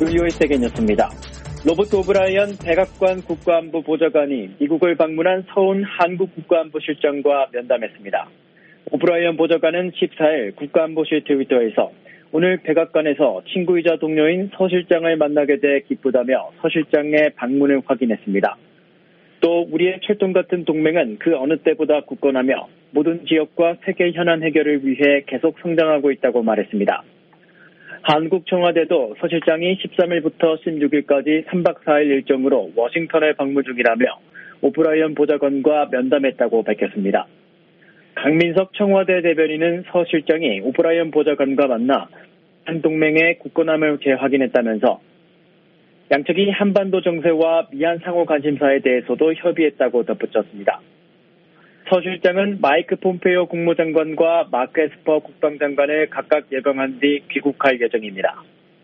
VOA 세계뉴스입니다. 로버트 오브라이언 백악관 국가안보 보좌관이 미국을 방문한 서훈 한국 국가안보 실장과 면담했습니다. 오브라이언 보좌관은 14일 국가안보실 트위터에서 오늘 백악관에서 친구이자 동료인 서 실장을 만나게 돼 기쁘다며 서 실장의 방문을 확인했습니다. 또 우리의 철동 같은 동맹은 그 어느 때보다 굳건하며 모든 지역과 세계 현안 해결을 위해 계속 성장하고 있다고 말했습니다. 한국 청와대도 서 실장이 13일부터 16일까지 3박 4일 일정으로 워싱턴에 방문 중이라며 오브라이언 보좌관과 면담했다고 밝혔습니다. 강민석 청와대 대변인은 서 실장이 오브라이언 보좌관과 만나 한동맹의 굳건함을 재확인했다면서 양측이 한반도 정세와 미얀 상호 관심사에 대해서도 협의했다고 덧붙였습니다. 서 실장은 마이크 폼페이오 국무장관과 마크 에스퍼 국방장관을 각각 예방한 뒤 귀국할 예정입니다.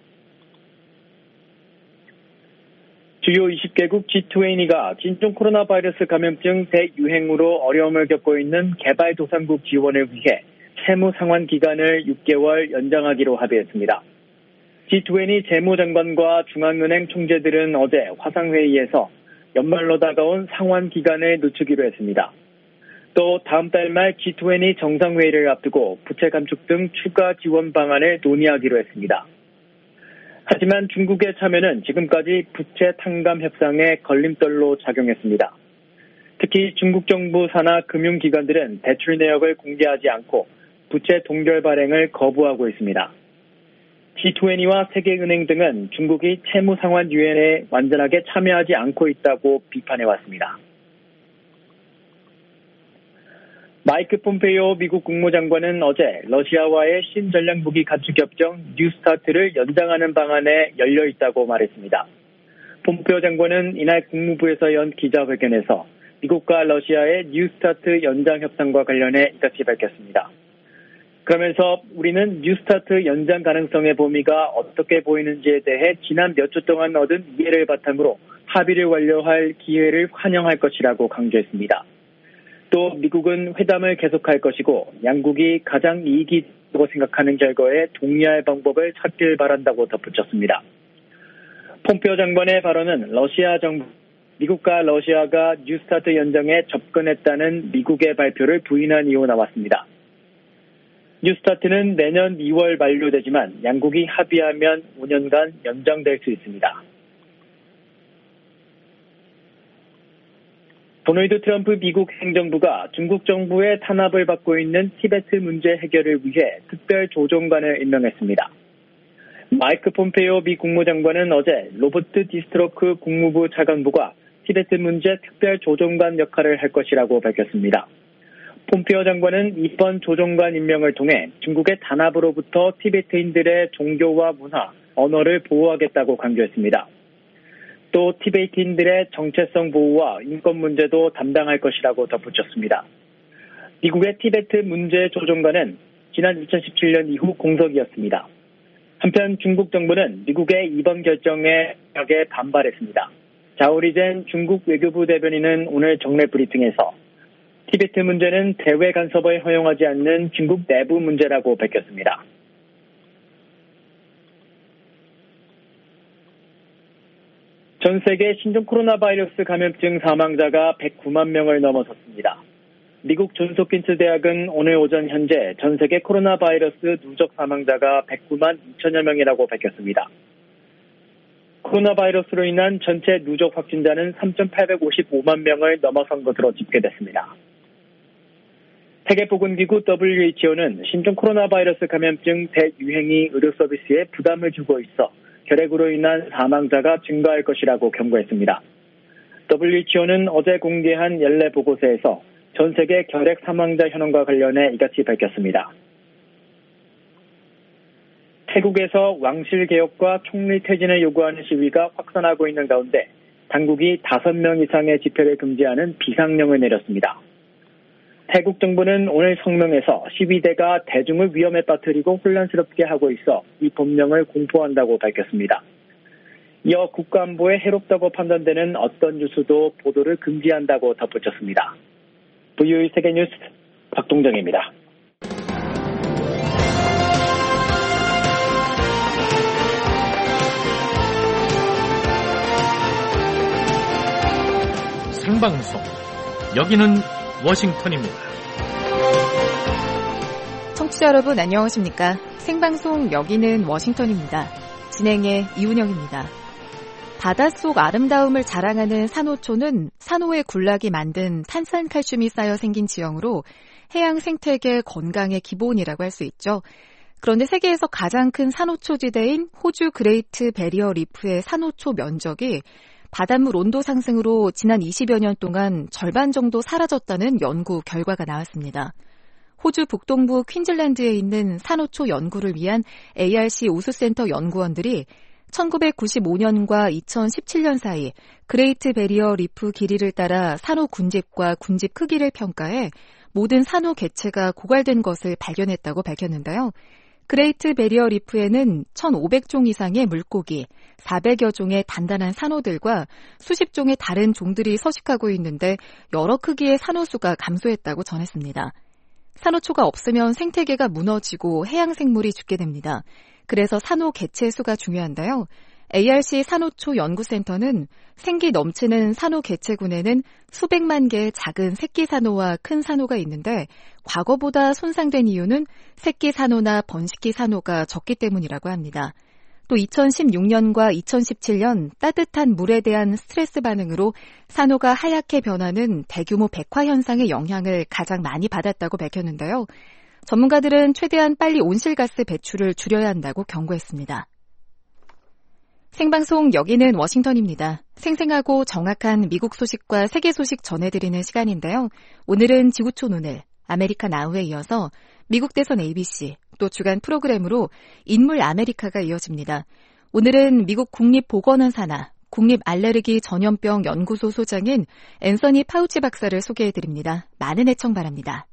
주요 20개국 G20가 진종 코로나 바이러스 감염증 대유행으로 어려움을 겪고 있는 개발도상국 지원을 위해 채무 상환 기간을 6개월 연장하기로 합의했습니다. G20 재무장관과 중앙은행 총재들은 어제 화상회의에서 연말로 다가온 상환 기간을 늦추기로 했습니다. 또 다음 달 말 G20 정상회의를 앞두고 부채 감축 등 추가 지원 방안을 논의하기로 했습니다. 하지만 중국의 참여는 지금까지 부채 탕감 협상의 걸림돌로 작용했습니다. 특히 중국 정부 산하 금융기관들은 대출 내역을 공개하지 않고 부채 동결 발행을 거부하고 있습니다. G20와 세계은행 등은 중국이 채무 상환 유엔에 완전하게 참여하지 않고 있다고 비판해왔습니다. 마이크 폼페이오 미국 국무장관은 어제 러시아와의 신전략무기 가축협정 뉴스타트를 연장하는 방안에 열려있다고 말했습니다. 폼페이오 장관은 이날 국무부에서 연 기자회견에서 미국과 러시아의 뉴스타트 연장 협상과 관련해 이같이 밝혔습니다. 그러면서 우리는 뉴스타트 연장 가능성의 범위가 어떻게 보이는지에 대해 지난 몇 주 동안 얻은 이해를 바탕으로 합의를 완료할 기회를 환영할 것이라고 강조했습니다. 또 미국은 회담을 계속할 것이고 양국이 가장 이익이 있다고 생각하는 결과에 동의할 방법을 찾길 바란다고 덧붙였습니다. 폼페이오 장관의 발언은 러시아 정부, 미국과 러시아가 뉴스타트 연장에 접근했다는 미국의 발표를 부인한 이후 나왔습니다. 뉴스타트는 내년 2월 만료되지만 양국이 합의하면 5년간 연장될 수 있습니다. 도널드 트럼프 미국 행정부가 중국 정부의 탄압을 받고 있는 티베트 문제 해결을 위해 특별 조정관을 임명했습니다. 마이크 폼페이오 미 국무장관은 어제 로버트 디스트로크 국무부 차관보가 티베트 문제 특별 조정관 역할을 할 것이라고 밝혔습니다. 폼페이오 장관은 이번 조정관 임명을 통해 중국의 탄압으로부터 티베트인들의 종교와 문화, 언어를 보호하겠다고 강조했습니다. 또 티베트인들의 정체성 보호와 인권 문제도 담당할 것이라고 덧붙였습니다. 미국의 티베트 문제 조정관은 지난 2017년 이후 공석이었습니다. 한편 중국 정부는 미국의 이번 결정에 강하게 반발했습니다. 자오리젠 중국 외교부 대변인은 오늘 정례 브리핑에서 티베트 문제는 대외 간섭을 허용하지 않는 중국 내부 문제라고 밝혔습니다. 전 세계 신종 코로나 바이러스 감염증 사망자가 109만 명을 넘어섰습니다. 미국 존스홉킨스 대학은 오늘 오전 현재 전 세계 코로나 바이러스 누적 사망자가 109만 2천여 명이라고 밝혔습니다. 코로나 바이러스로 인한 전체 누적 확진자는 3,855만 명을 넘어선 것으로 집계됐습니다. 세계보건기구 WHO는 신종 코로나 바이러스 감염증 대유행이 의료 서비스에 부담을 주고 있어 결핵으로 인한 사망자가 증가할 것이라고 경고했습니다. WHO는 어제 공개한 연례 보고서에서 전 세계 결핵 사망자 현황과 관련해 이같이 밝혔습니다. 태국에서 왕실 개혁과 총리 퇴진을 요구하는 시위가 확산하고 있는 가운데 당국이 5명 이상의 집회를 금지하는 비상령을 내렸습니다. 태국 정부는 오늘 성명에서 시위대가 대중을 위험에 빠뜨리고 혼란스럽게 하고 있어 이 법령을 공포한다고 밝혔습니다. 이어 국가안보에 해롭다고 판단되는 어떤 뉴스도 보도를 금지한다고 덧붙였습니다. VOA 세계뉴스 박동정입니다. 생방송. 여기는 워싱턴입니다. 청취자 여러분 안녕하십니까? 생방송 여기는 워싱턴입니다. 진행의 이운영입니다. 바닷속 아름다움을 자랑하는 산호초는 산호의 군락이 만든 탄산칼슘이 쌓여 생긴 지형으로 해양 생태계 건강의 기본이라고 할 수 있죠. 그런데 세계에서 가장 큰 산호초지대인 호주 그레이트 베리어 리프의 산호초 면적이 바닷물 온도 상승으로 지난 20여 년 동안 절반 정도 사라졌다는 연구 결과가 나왔습니다. 호주 북동부 퀸즐랜드에 있는 산호초 연구를 위한 ARC 우수센터 연구원들이 1995년과 2017년 사이 그레이트 베리어 리프 길이를 따라 산호 군집과 군집 크기를 평가해 모든 산호 개체가 고갈된 것을 발견했다고 밝혔는데요. 그레이트 베리어 리프에는 1,500종 이상의 물고기, 400여 종의 단단한 산호들과 수십 종의 다른 종들이 서식하고 있는데 여러 크기의 산호수가 감소했다고 전했습니다. 산호초가 없으면 생태계가 무너지고 해양 생물이 죽게 됩니다. 그래서 산호 개체 수가 중요한데요. ARC 산호초 연구센터는 생기 넘치는 산호 개체군에는 수백만 개의 작은 새끼 산호와 큰 산호가 있는데 과거보다 손상된 이유는 새끼 산호나 번식기 산호가 적기 때문이라고 합니다. 또 2016년과 2017년 따뜻한 물에 대한 스트레스 반응으로 산호가 하얗게 변하는 대규모 백화 현상의 영향을 가장 많이 받았다고 밝혔는데요. 전문가들은 최대한 빨리 온실가스 배출을 줄여야 한다고 경고했습니다. 생방송 여기는 워싱턴입니다. 생생하고 정확한 미국 소식과 세계 소식 전해드리는 시간인데요. 오늘은 지구촌 오늘, 아메리카 나우에 이어서 미국 대선 ABC, 또 주간 프로그램으로 인물 아메리카가 이어집니다. 오늘은 미국 국립보건원 산하 국립알레르기 전염병 연구소 소장인 앤서니 파우치 박사를 소개해드립니다. 많은 애청 바랍니다.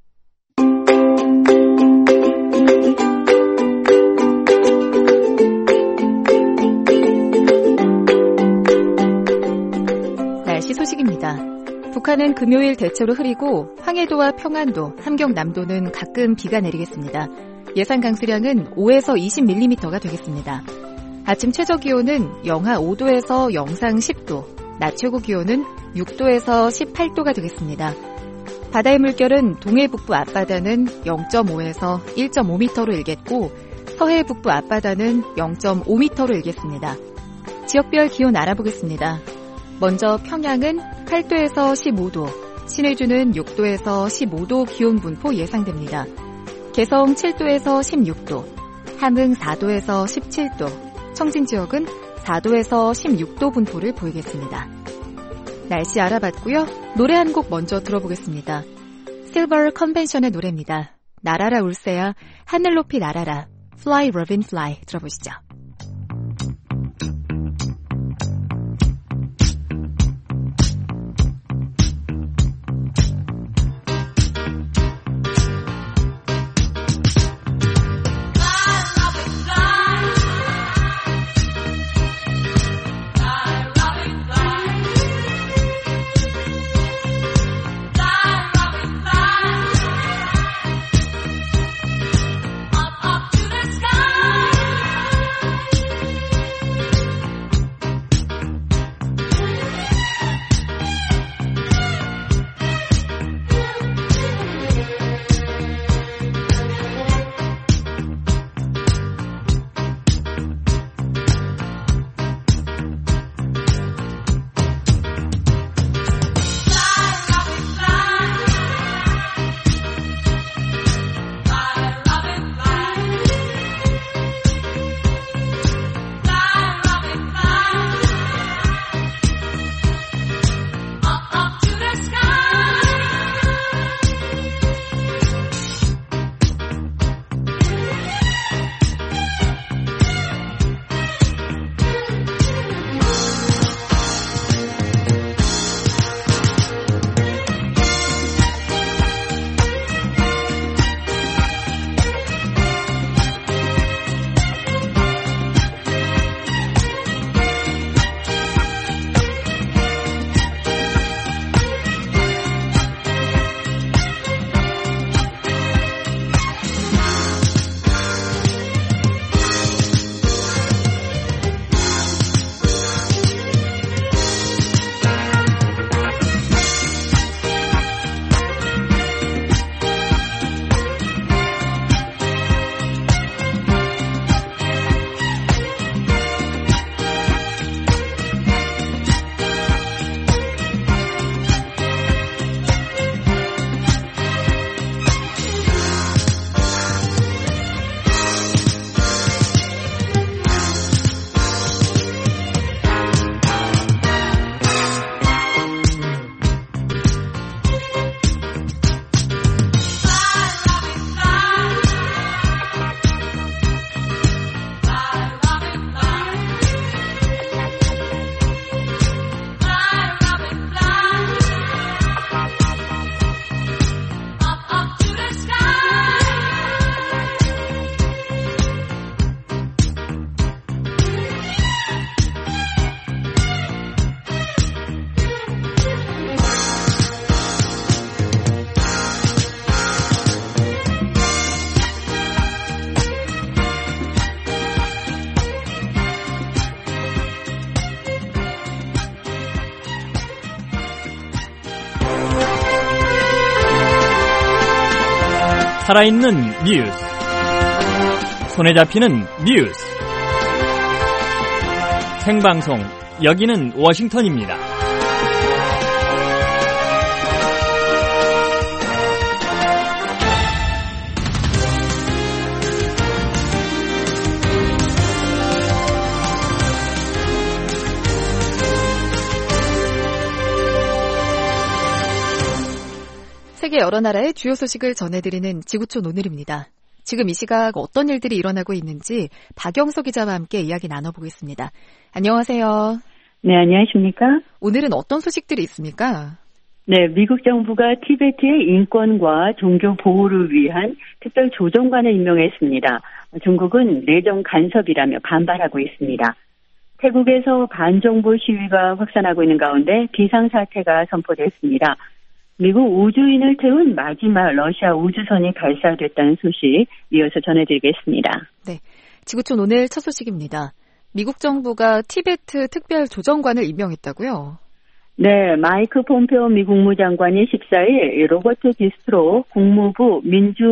날씨 소식입니다. 북한은 금요일 대체로 흐리고 황해도와 평안도, 함경남도는 가끔 비가 내리겠습니다. 예상 강수량은 5에서 20mm가 되겠습니다. 아침 최저 기온은 영하 5도에서 영상 10도, 낮 최고 기온은 6도에서 18도가 되겠습니다. 바다의 물결은 동해 북부 앞바다는 0.5에서 1.5m로 일겠고 서해 북부 앞바다는 0.5m로 일겠습니다. 지역별 기온 알아보겠습니다. 먼저 평양은 8도에서 15도, 신의주는 6도에서 15도 기온 분포 예상됩니다. 개성 7도에서 16도, 함흥 4도에서 17도, 청진 지역은 4도에서 16도 분포를 보이겠습니다. 날씨 알아봤고요. 노래 한 곡 먼저 들어보겠습니다. 실버 컨벤션의 노래입니다. 날아라 울새야, 하늘 높이 날아라, Fly Robin Fly 들어보시죠. 살아있는 뉴스, 손에 잡히는 뉴스, 생방송 여기는 워싱턴입니다. 세계 여러 나라의 주요 소식을 전해드리는 지구촌 오늘입니다. 지금 이 시각 어떤 일들이 일어나고 있는지 박영서 기자와 함께 이야기 나눠보겠습니다. 안녕하세요. 네, 안녕하십니까? 오늘은 어떤 소식들이 있습니까? 네, 미국 정부가 티베트의 인권과 종교 보호를 위한 특별 조정관을 임명했습니다. 중국은 내정 간섭이라며 반발하고 있습니다. 태국에서 반정부 시위가 확산하고 있는 가운데 비상사태가 선포됐습니다. 미국 우주인을 태운 마지막 러시아 우주선이 발사됐다는 소식 이어서 전해드리겠습니다. 네, 지구촌 오늘 첫 소식입니다. 미국 정부가 티베트 특별 조정관을 임명했다고요? 네, 마이크 폼페오 미 국무장관이 14일 로버트 비스트로 국무부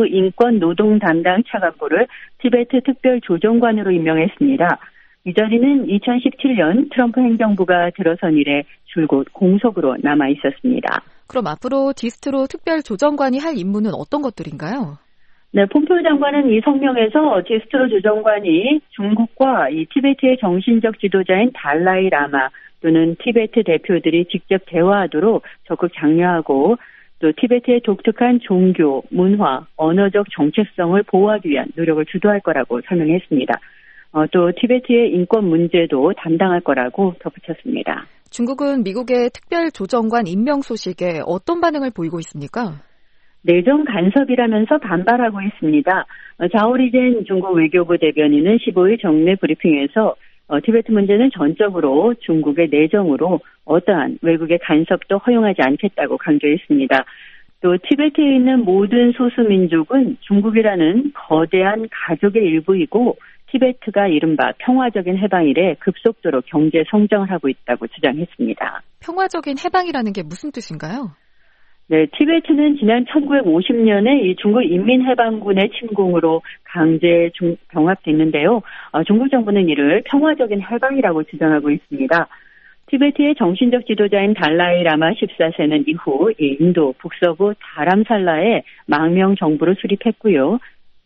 민주인권노동 담당 차관보를 티베트 특별 조정관으로 임명했습니다. 이 자리는 2017년 트럼프 행정부가 들어선 이래 줄곧 공석으로 남아 있었습니다. 그럼 앞으로 디스트로 특별 조정관이 할 임무는 어떤 것들인가요? 네, 폼페오 장관은 이 성명에서 디스트로 조정관이 중국과 이 티베트의 정신적 지도자인 달라이 라마 또는 티베트 대표들이 직접 대화하도록 적극 장려하고 또 티베트의 독특한 종교, 문화, 언어적 정체성을 보호하기 위한 노력을 주도할 거라고 설명했습니다. 또 티베트의 인권 문제도 담당할 거라고 덧붙였습니다. 중국은 미국의 특별 조정관 임명 소식에 어떤 반응을 보이고 있습니까? 내정 간섭이라면서 반발하고 있습니다. 자오리젠 중국 외교부 대변인은 15일 정례 브리핑에서 티베트 문제는 전적으로 중국의 내정으로 어떠한 외국의 간섭도 허용하지 않겠다고 강조했습니다. 또 티베트에 있는 모든 소수민족은 중국이라는 거대한 가족의 일부이고 티베트가 이른바 평화적인 해방 이래 급속도로 경제 성장을 하고 있다고 주장했습니다. 평화적인 해방이라는 게 무슨 뜻인가요? 네, 티베트는 지난 1950년에 이 중국 인민해방군의 침공으로 강제 병합됐는데요. 중국 정부는 이를 평화적인 해방이라고 주장하고 있습니다. 티베트의 정신적 지도자인 달라이 라마 14세는 이후 인도 북서부 다람살라에 망명 정부를 수립했고요.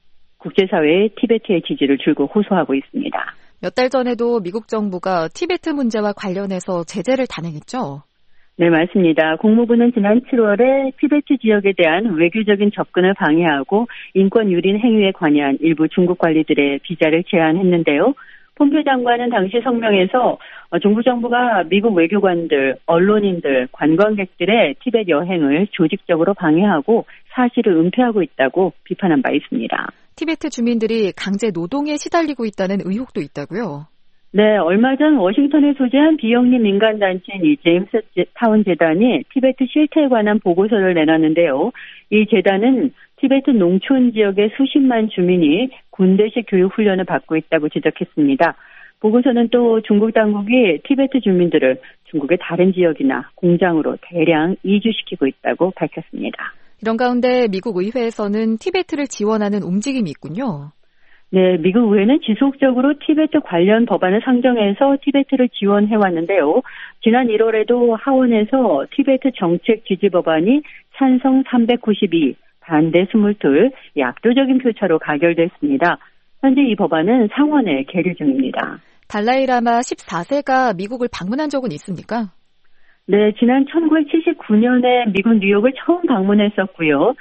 국제사회에 티베트의 지지를 줄곧 호소하고 있습니다. 몇 달 전에도 미국 정부가 티베트 문제와 관련해서 제재를 단행했죠? 네, 맞습니다. 국무부는 지난 7월에 티베트 지역에 대한 외교적인 접근을 방해하고 인권 유린 행위에 관여한 일부 중국 관리들의 비자를 제한했는데요. 폼페오 장관은 당시 성명에서 중국 정부가 미국 외교관들, 언론인들, 관광객들의 티베트 여행을 조직적으로 방해하고 사실을 은폐하고 있다고 비판한 바 있습니다. 티베트 주민들이 강제 노동에 시달리고 있다는 의혹도 있다고요? 네, 얼마 전 워싱턴에 소재한 비영리 민간단체인 이 제임스 타운 재단이 티베트 실태에 관한 보고서를 내놨는데요. 이 재단은 티베트 농촌 지역의 수십만 주민이 군대식 교육 훈련을 받고 있다고 지적했습니다. 보고서는 또 중국 당국이 티베트 주민들을 중국의 다른 지역이나 공장으로 대량 이주시키고 있다고 밝혔습니다. 이런 가운데 미국 의회에서는 티베트를 지원하는 움직임이 있군요. 네, 미국 의회는 지속적으로 티베트 관련 법안을 상정해서 티베트를 지원해왔는데요. 지난 1월에도 하원에서 티베트 정책 지지 법안이 찬성 392, 반대 22, 압도적인 표차로 가결됐습니다. 현재 이 법안은 상원에 계류 중입니다. 달라이 라마 14세가 미국을 방문한 적은 있습니까? 네, 지난 1979년에 미국 뉴욕을 처음 방문했었고요.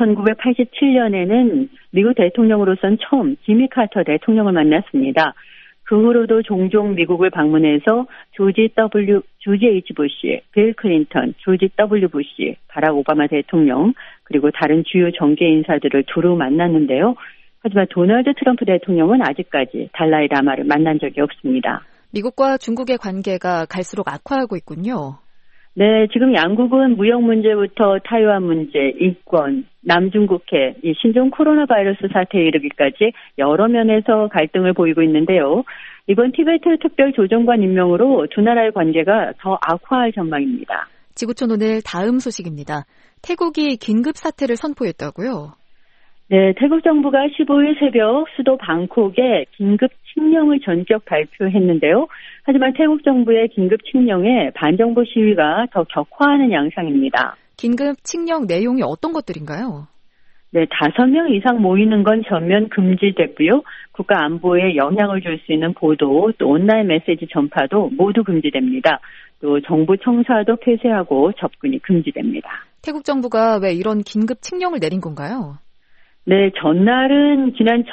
1987년에는 미국 대통령으로선 처음 지미 카터 대통령을 만났습니다. 그 후로도 종종 미국을 방문해서 조지 H. 부시, 빌 클린턴, 조지 W. 부시, 바락 오바마 대통령, 그리고 다른 주요 정계 인사들을 두루 만났는데요. 하지만 도널드 트럼프 대통령은 아직까지 달라이 라마를 만난 적이 없습니다. 미국과 중국의 관계가 갈수록 악화하고 있군요. 네, 지금 양국은 무역 문제부터 타이완 문제, 인권, 남중국해, 이 신종 코로나 바이러스 사태에 이르기까지 여러 면에서 갈등을 보이고 있는데요. 이번 티베트 특별 조정관 임명으로 두 나라의 관계가 더 악화할 전망입니다. 지구촌 오늘 다음 소식입니다. 태국이 긴급 사태를 선포했다고요? 네, 태국 정부가 15일 새벽 수도 방콕에 긴급 칙령을 전격 발표했는데요. 하지만 태국 정부의 긴급 칙령에 반정부 시위가 더 격화하는 양상입니다. 긴급 칙령 내용이 어떤 것들인가요? 네, 5명 이상 모이는 건 전면 금지됐고요. 국가 안보에 영향을 줄 수 있는 보도, 또 온라인 메시지 전파도 모두 금지됩니다. 또 정부 청사도 폐쇄하고 접근이 금지됩니다. 태국 정부가 왜 이런 긴급 칙령을 내린 건가요? 네, 전날은 지난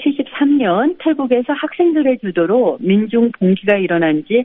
1973년 태국에서 학생들의 주도로 민중 봉기가 일어난 지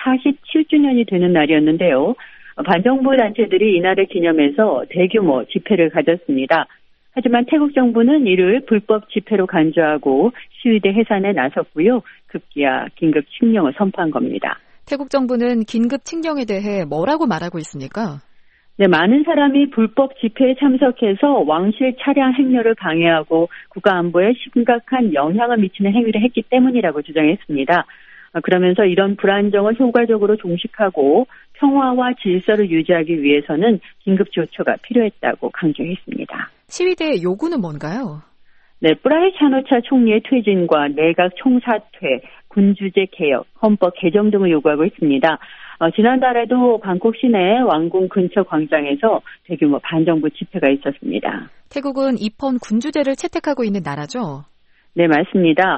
47주년이 되는 날이었는데요. 반정부 단체들이 이날을 기념해서 대규모 집회를 가졌습니다. 하지만 태국 정부는 이를 불법 집회로 간주하고 시위대 해산에 나섰고요. 급기야 긴급 칙령을 선포한 겁니다. 태국 정부는 긴급 칙령에 대해 뭐라고 말하고 있습니까? 네, 많은 사람이 불법 집회에 참석해서 왕실 차량 행렬을 방해하고 국가 안보에 심각한 영향을 미치는 행위를 했기 때문이라고 주장했습니다. 그러면서 이런 불안정을 효과적으로 종식하고 평화와 질서를 유지하기 위해서는 긴급 조처가 필요했다고 강조했습니다. 시위대의 요구는 뭔가요? 네, 프라이 차노차 총리의 퇴진과 내각 총사퇴, 군주제 개혁, 헌법 개정 등을 요구하고 있습니다. 지난달에도 방콕 시내 왕궁 근처 광장에서 대규모 반정부 집회가 있었습니다. 태국은 입헌 군주제를 채택하고 있는 나라죠? 네, 맞습니다.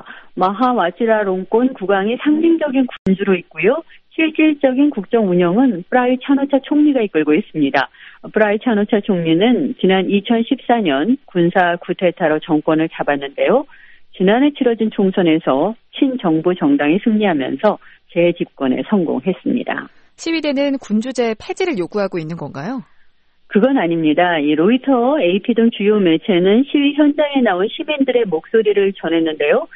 마하와치라롱권 국왕이 상징적인 군주로 있고요. 실질적인 국정 운영은 프라이 차노차 총리가 이끌고 있습니다. 프라이 차노차 총리는 지난 2014년 군사 쿠데타로 정권을 잡았는데요. 지난해 치러진 총선에서 친정부 정당이 승리하면서 재집권에 성공했습니다. 시위대는 군주제 폐지를 요구하고 있는 건가요? 그건 아닙니다. 이 로이터, AP 등 주요 매체는 시위 현장에 나온 시민들의 목소리를 전했는데요.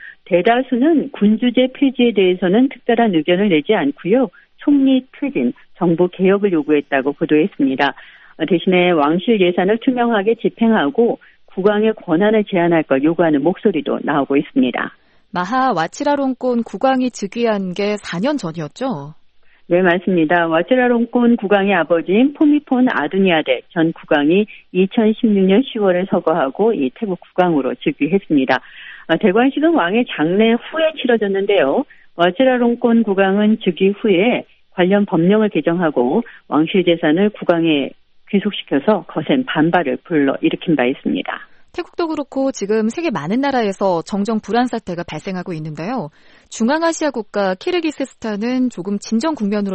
대다수는 군주제 폐지에 대해서는 특별한 의견을 내지 않고요. 총리 퇴진, 정부 개혁을 요구했다고 보도했습니다. 대신에 왕실 예산을 투명하게 집행하고 국왕의 권한을 제한할 걸 요구하는 목소리도 나오고 있습니다. 마하 와치라롱권 국왕이 즉위한 게 4년 전이었죠? 네, 맞습니다. 와치라롱권 국왕의 아버지인 포미폰 아두니아데 전 국왕이 2016년 10월에 서거하고 이 태국 국왕으로 즉위했습니다. 대관식은 왕의 장례 후에 치러졌는데요. 와치라롱권 국왕은 즉위 후에 관련 법령을 개정하고 왕실 재산을 국왕에 귀속시켜서 거센 반발을 불러일으킨 바 있습니다. 태국도 그렇고 지금 세계 많은 나라에서 정정 불안 사태가 발생하고 있는데요. 중앙아시아 국가 키르기스스탄은 조금 진정 국면으로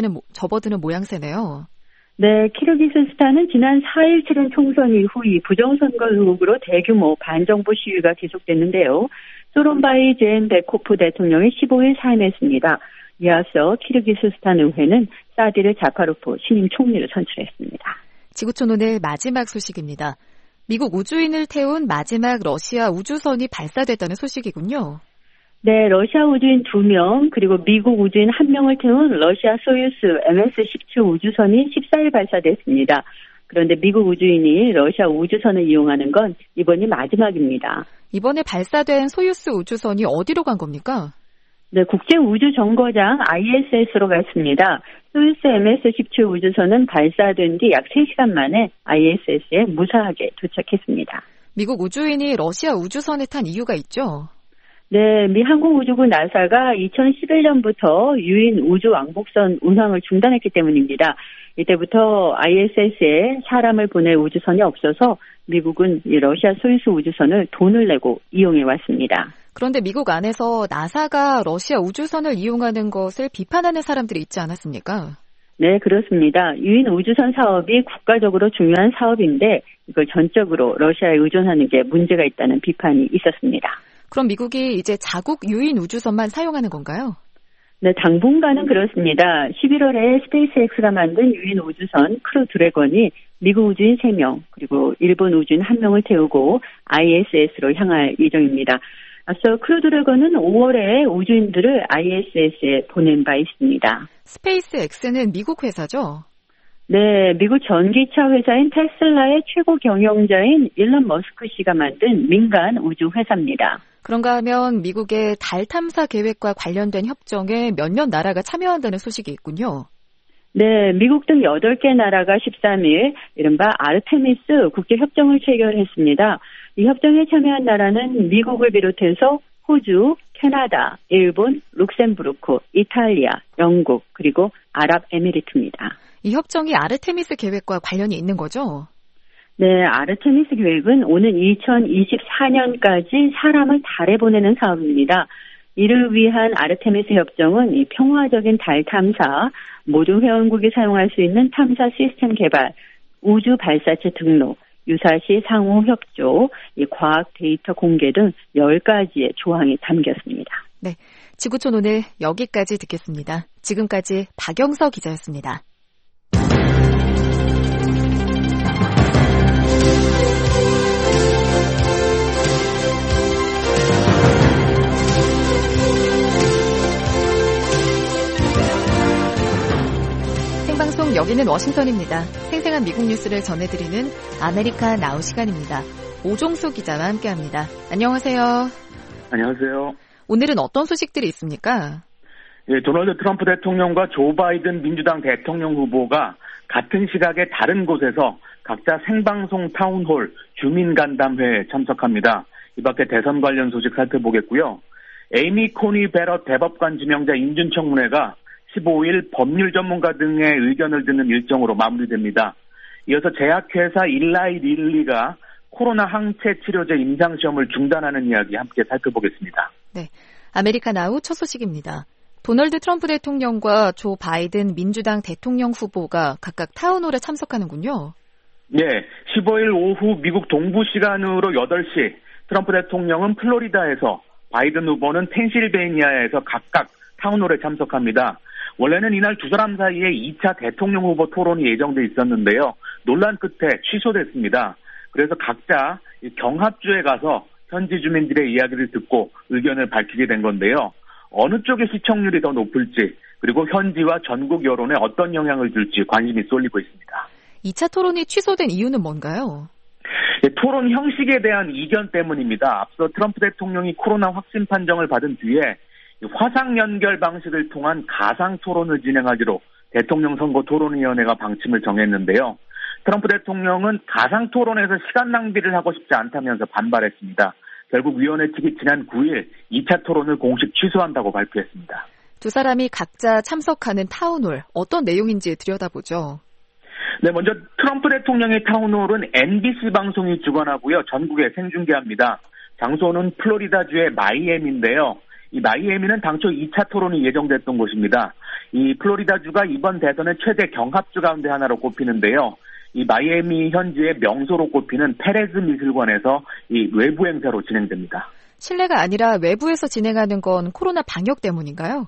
접어드는 모양새네요. 네, 키르기스스탄은 지난 4일 치른 총선 이후 이 부정선거 의혹으로 대규모 반정부 시위가 계속됐는데요. 소론바이 제엔베코프 대통령이 15일 사임했습니다. 이에 앞서 키르기스스탄 의회는 사디르 자파로프 신임 총리를 선출했습니다. 지구촌 오늘 마지막 소식입니다. 미국 우주인을 태운 마지막 러시아 우주선이 발사됐다는 소식이군요. 네, 러시아 우주인 2명 그리고 미국 우주인 1명을 태운 러시아 소유스 MS-17 우주선이 14일 발사됐습니다. 그런데 미국 우주인이 러시아 우주선을 이용하는 건 이번이 마지막입니다. 이번에 발사된 소유스 우주선이 어디로 간 겁니까? 네, 국제우주정거장 ISS로 갔습니다. 소유스 MS-17 우주선은 발사된 뒤 약 3시간 만에 ISS에 무사하게 도착했습니다. 미국 우주인이 러시아 우주선에 탄 이유가 있죠? 네, 미 항공우주국 나사가 2011년부터 유인 우주 왕복선 운항을 중단했기 때문입니다. 이때부터 ISS에 사람을 보낼 우주선이 없어서 미국은 이 러시아 소유스 우주선을 돈을 내고 이용해 왔습니다. 그런데 미국 안에서 나사가 러시아 우주선을 이용하는 것을 비판하는 사람들이 있지 않았습니까? 네, 그렇습니다. 유인 우주선 사업이 국가적으로 중요한 사업인데 이걸 전적으로 러시아에 의존하는 게 문제가 있다는 비판이 있었습니다. 그럼 미국이 이제 자국 유인 우주선만 사용하는 건가요? 네, 당분간은 그렇습니다. 11월에 스페이스X가 만든 유인 우주선 크루 드래곤이 미국 우주인 3명 그리고 일본 우주인 1명을 태우고 ISS로 향할 예정입니다. 앞서 크루 드래곤은 5월에 우주인들을 ISS에 보낸 바 있습니다. 스페이스X는 미국 회사죠? 네, 미국 전기차 회사인 테슬라의 최고 경영자인 일론 머스크 씨가 만든 민간 우주 회사입니다. 그런가 하면 미국의 달 탐사 계획과 관련된 협정에 몇몇 나라가 참여한다는 소식이 있군요. 네, 미국 등 8개 나라가 13일 이른바 아르테미스 국제협정을 체결했습니다. 이 협정에 참여한 나라는 미국을 비롯해서 호주, 캐나다, 일본, 룩셈부르크, 이탈리아, 영국, 그리고 아랍에미리트입니다. 이 협정이 아르테미스 계획과 관련이 있는 거죠? 네, 아르테미스 계획은 오는 2024년까지 사람을 달에 보내는 사업입니다. 이를 위한 아르테미스 협정은 이 평화적인 달 탐사, 모든 회원국이 사용할 수 있는 탐사 시스템 개발, 우주 발사체 등록, 유사시 상호 협조, 이 과학 데이터 공개 등 10가지의 조항이 담겼습니다. 네, 지구촌 오늘 여기까지 듣겠습니다. 지금까지 박영서 기자였습니다. 생방송 여기는 워싱턴입니다. 생생한 미국 뉴스를 전해드리는 아메리카 나우 시간입니다. 오종수 기자와 함께합니다. 안녕하세요. 안녕하세요. 오늘은 어떤 소식들이 있습니까? 예, 도널드 트럼프 대통령과 조 바이든 민주당 대통령 후보가 같은 시각에 다른 곳에서 각자 생방송 타운홀 주민간담회에 참석합니다. 이 밖에 대선 관련 소식 살펴보겠고요. 에이미 코니 베럿 대법관 지명자 인준청문회가 15일 법률 전문가 등의 의견을 듣는 일정으로 마무리됩니다. 이어서 제약회사 일라이 릴리가 코로나 항체 치료제 임상시험을 중단하는 이야기 함께 살펴보겠습니다. 네, 아메리카 나우 첫 소식입니다. 도널드 트럼프 대통령과 조 바이든 민주당 대통령 후보가 각각 타운홀에 참석하는군요. 네, 15일 오후 미국 동부 시간으로 8시 트럼프 대통령은 플로리다에서 바이든 후보는 펜실베이니아에서 각각 타운홀에 참석합니다. 원래는 이날 두 사람 사이에 2차 대통령 후보 토론이 예정돼 있었는데요. 논란 끝에 취소됐습니다. 그래서 각자 경합주에 가서 현지 주민들의 이야기를 듣고 의견을 밝히게 된 건데요. 어느 쪽의 시청률이 더 높을지 그리고 현지와 전국 여론에 어떤 영향을 줄지 관심이 쏠리고 있습니다. 2차 토론이 취소된 이유는 뭔가요? 토론 형식에 대한 이견 때문입니다. 앞서 트럼프 대통령이 코로나 확진 판정을 받은 뒤에 화상 연결 방식을 통한 가상 토론을 진행하기로 대통령 선거 토론위원회가 방침을 정했는데요. 트럼프 대통령은 가상 토론에서 시간 낭비를 하고 싶지 않다면서 반발했습니다. 결국 위원회 측이 지난 9일 2차 토론을 공식 취소한다고 발표했습니다. 두 사람이 각자 참석하는 타운홀, 어떤 내용인지 들여다보죠. 네, 먼저 트럼프 대통령의 타운홀은 NBC 방송이 주관하고요. 전국에 생중계합니다. 장소는 플로리다주의 마이애미인데요. 이 마이애미는 당초 2차 토론이 예정됐던 곳입니다. 이 플로리다주가 이번 대선의 최대 경합주 가운데 하나로 꼽히는데요. 이 마이애미 현지의 명소로 꼽히는 페레즈 미술관에서 이 외부 행사로 진행됩니다. 실내가 아니라 외부에서 진행하는 건 코로나 방역 때문인가요?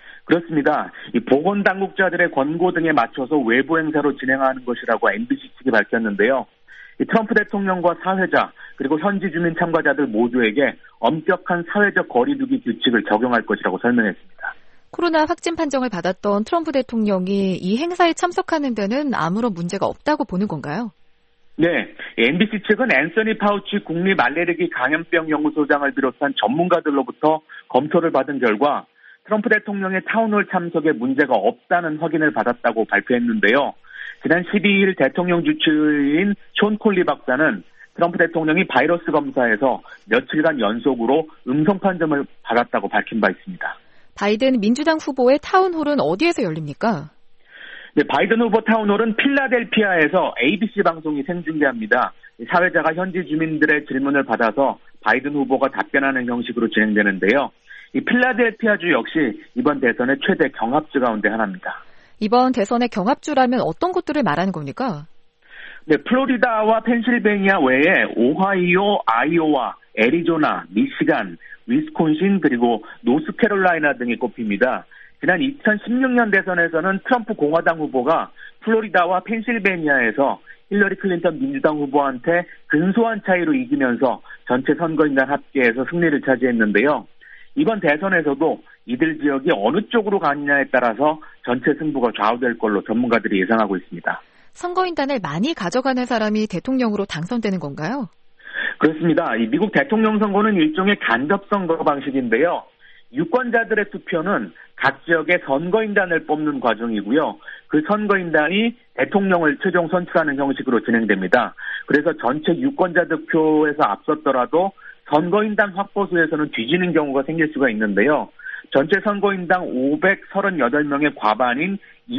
그렇습니다. 이 보건당국자들의 권고 등에 맞춰서 외부 행사로 진행하는 것이라고 MBC 측이 밝혔는데요. 이 트럼프 대통령과 사회자 그리고 현지 주민 참가자들 모두에게 엄격한 사회적 거리두기 규칙을 적용할 것이라고 설명했습니다. 코로나 확진 판정을 받았던 트럼프 대통령이 이 행사에 참석하는 데는 아무런 문제가 없다고 보는 건가요? 네, MBC 측은 앤서니 파우치 국립 알레르기 감염병 연구소장을 비롯한 전문가들로부터 검토를 받은 결과 트럼프 대통령의 타운홀 참석에 문제가 없다는 확인을 받았다고 발표했는데요. 지난 12일 대통령 주치의인 숀 콜리 박사는 트럼프 대통령이 바이러스 검사에서 며칠간 연속으로 음성 판정을 받았다고 밝힌 바 있습니다. 바이든 민주당 후보의 타운홀은 어디에서 열립니까? 네, 바이든 후보 타운홀은 필라델피아에서 ABC 방송이 생중계합니다. 사회자가 현지 주민들의 질문을 받아서 바이든 후보가 답변하는 형식으로 진행되는데요. 이 필라델피아주 역시 이번 대선의 최대 경합주 가운데 하나입니다. 이번 대선의 경합주라면 어떤 곳들을 말하는 겁니까? 네, 플로리다와 펜실베니아 외에 오하이오, 아이오와, 애리조나, 미시간, 위스콘신 그리고 노스캐롤라이나 등이 꼽힙니다. 지난 2016년 대선에서는 트럼프 공화당 후보가 플로리다와 펜실베니아에서 힐러리 클린턴 민주당 후보한테 근소한 차이로 이기면서 전체 선거인단 합계에서 승리를 차지했는데요. 이번 대선에서도 이들 지역이 어느 쪽으로 가느냐에 따라서 전체 승부가 좌우될 걸로 전문가들이 예상하고 있습니다. 선거인단을 많이 가져가는 사람이 대통령으로 당선되는 건가요? 그렇습니다. 이 미국 대통령 선거는 일종의 간접 선거 방식인데요. 유권자들의 투표는 각 지역의 선거인단을 뽑는 과정이고요. 그 선거인단이 대통령을 최종 선출하는 형식으로 진행됩니다. 그래서 전체 유권자 득표에서 앞섰더라도 선거인단 확보수에서는 뒤지는 경우가 생길 수가 있는데요. 전체 선거인당 538명의 과반인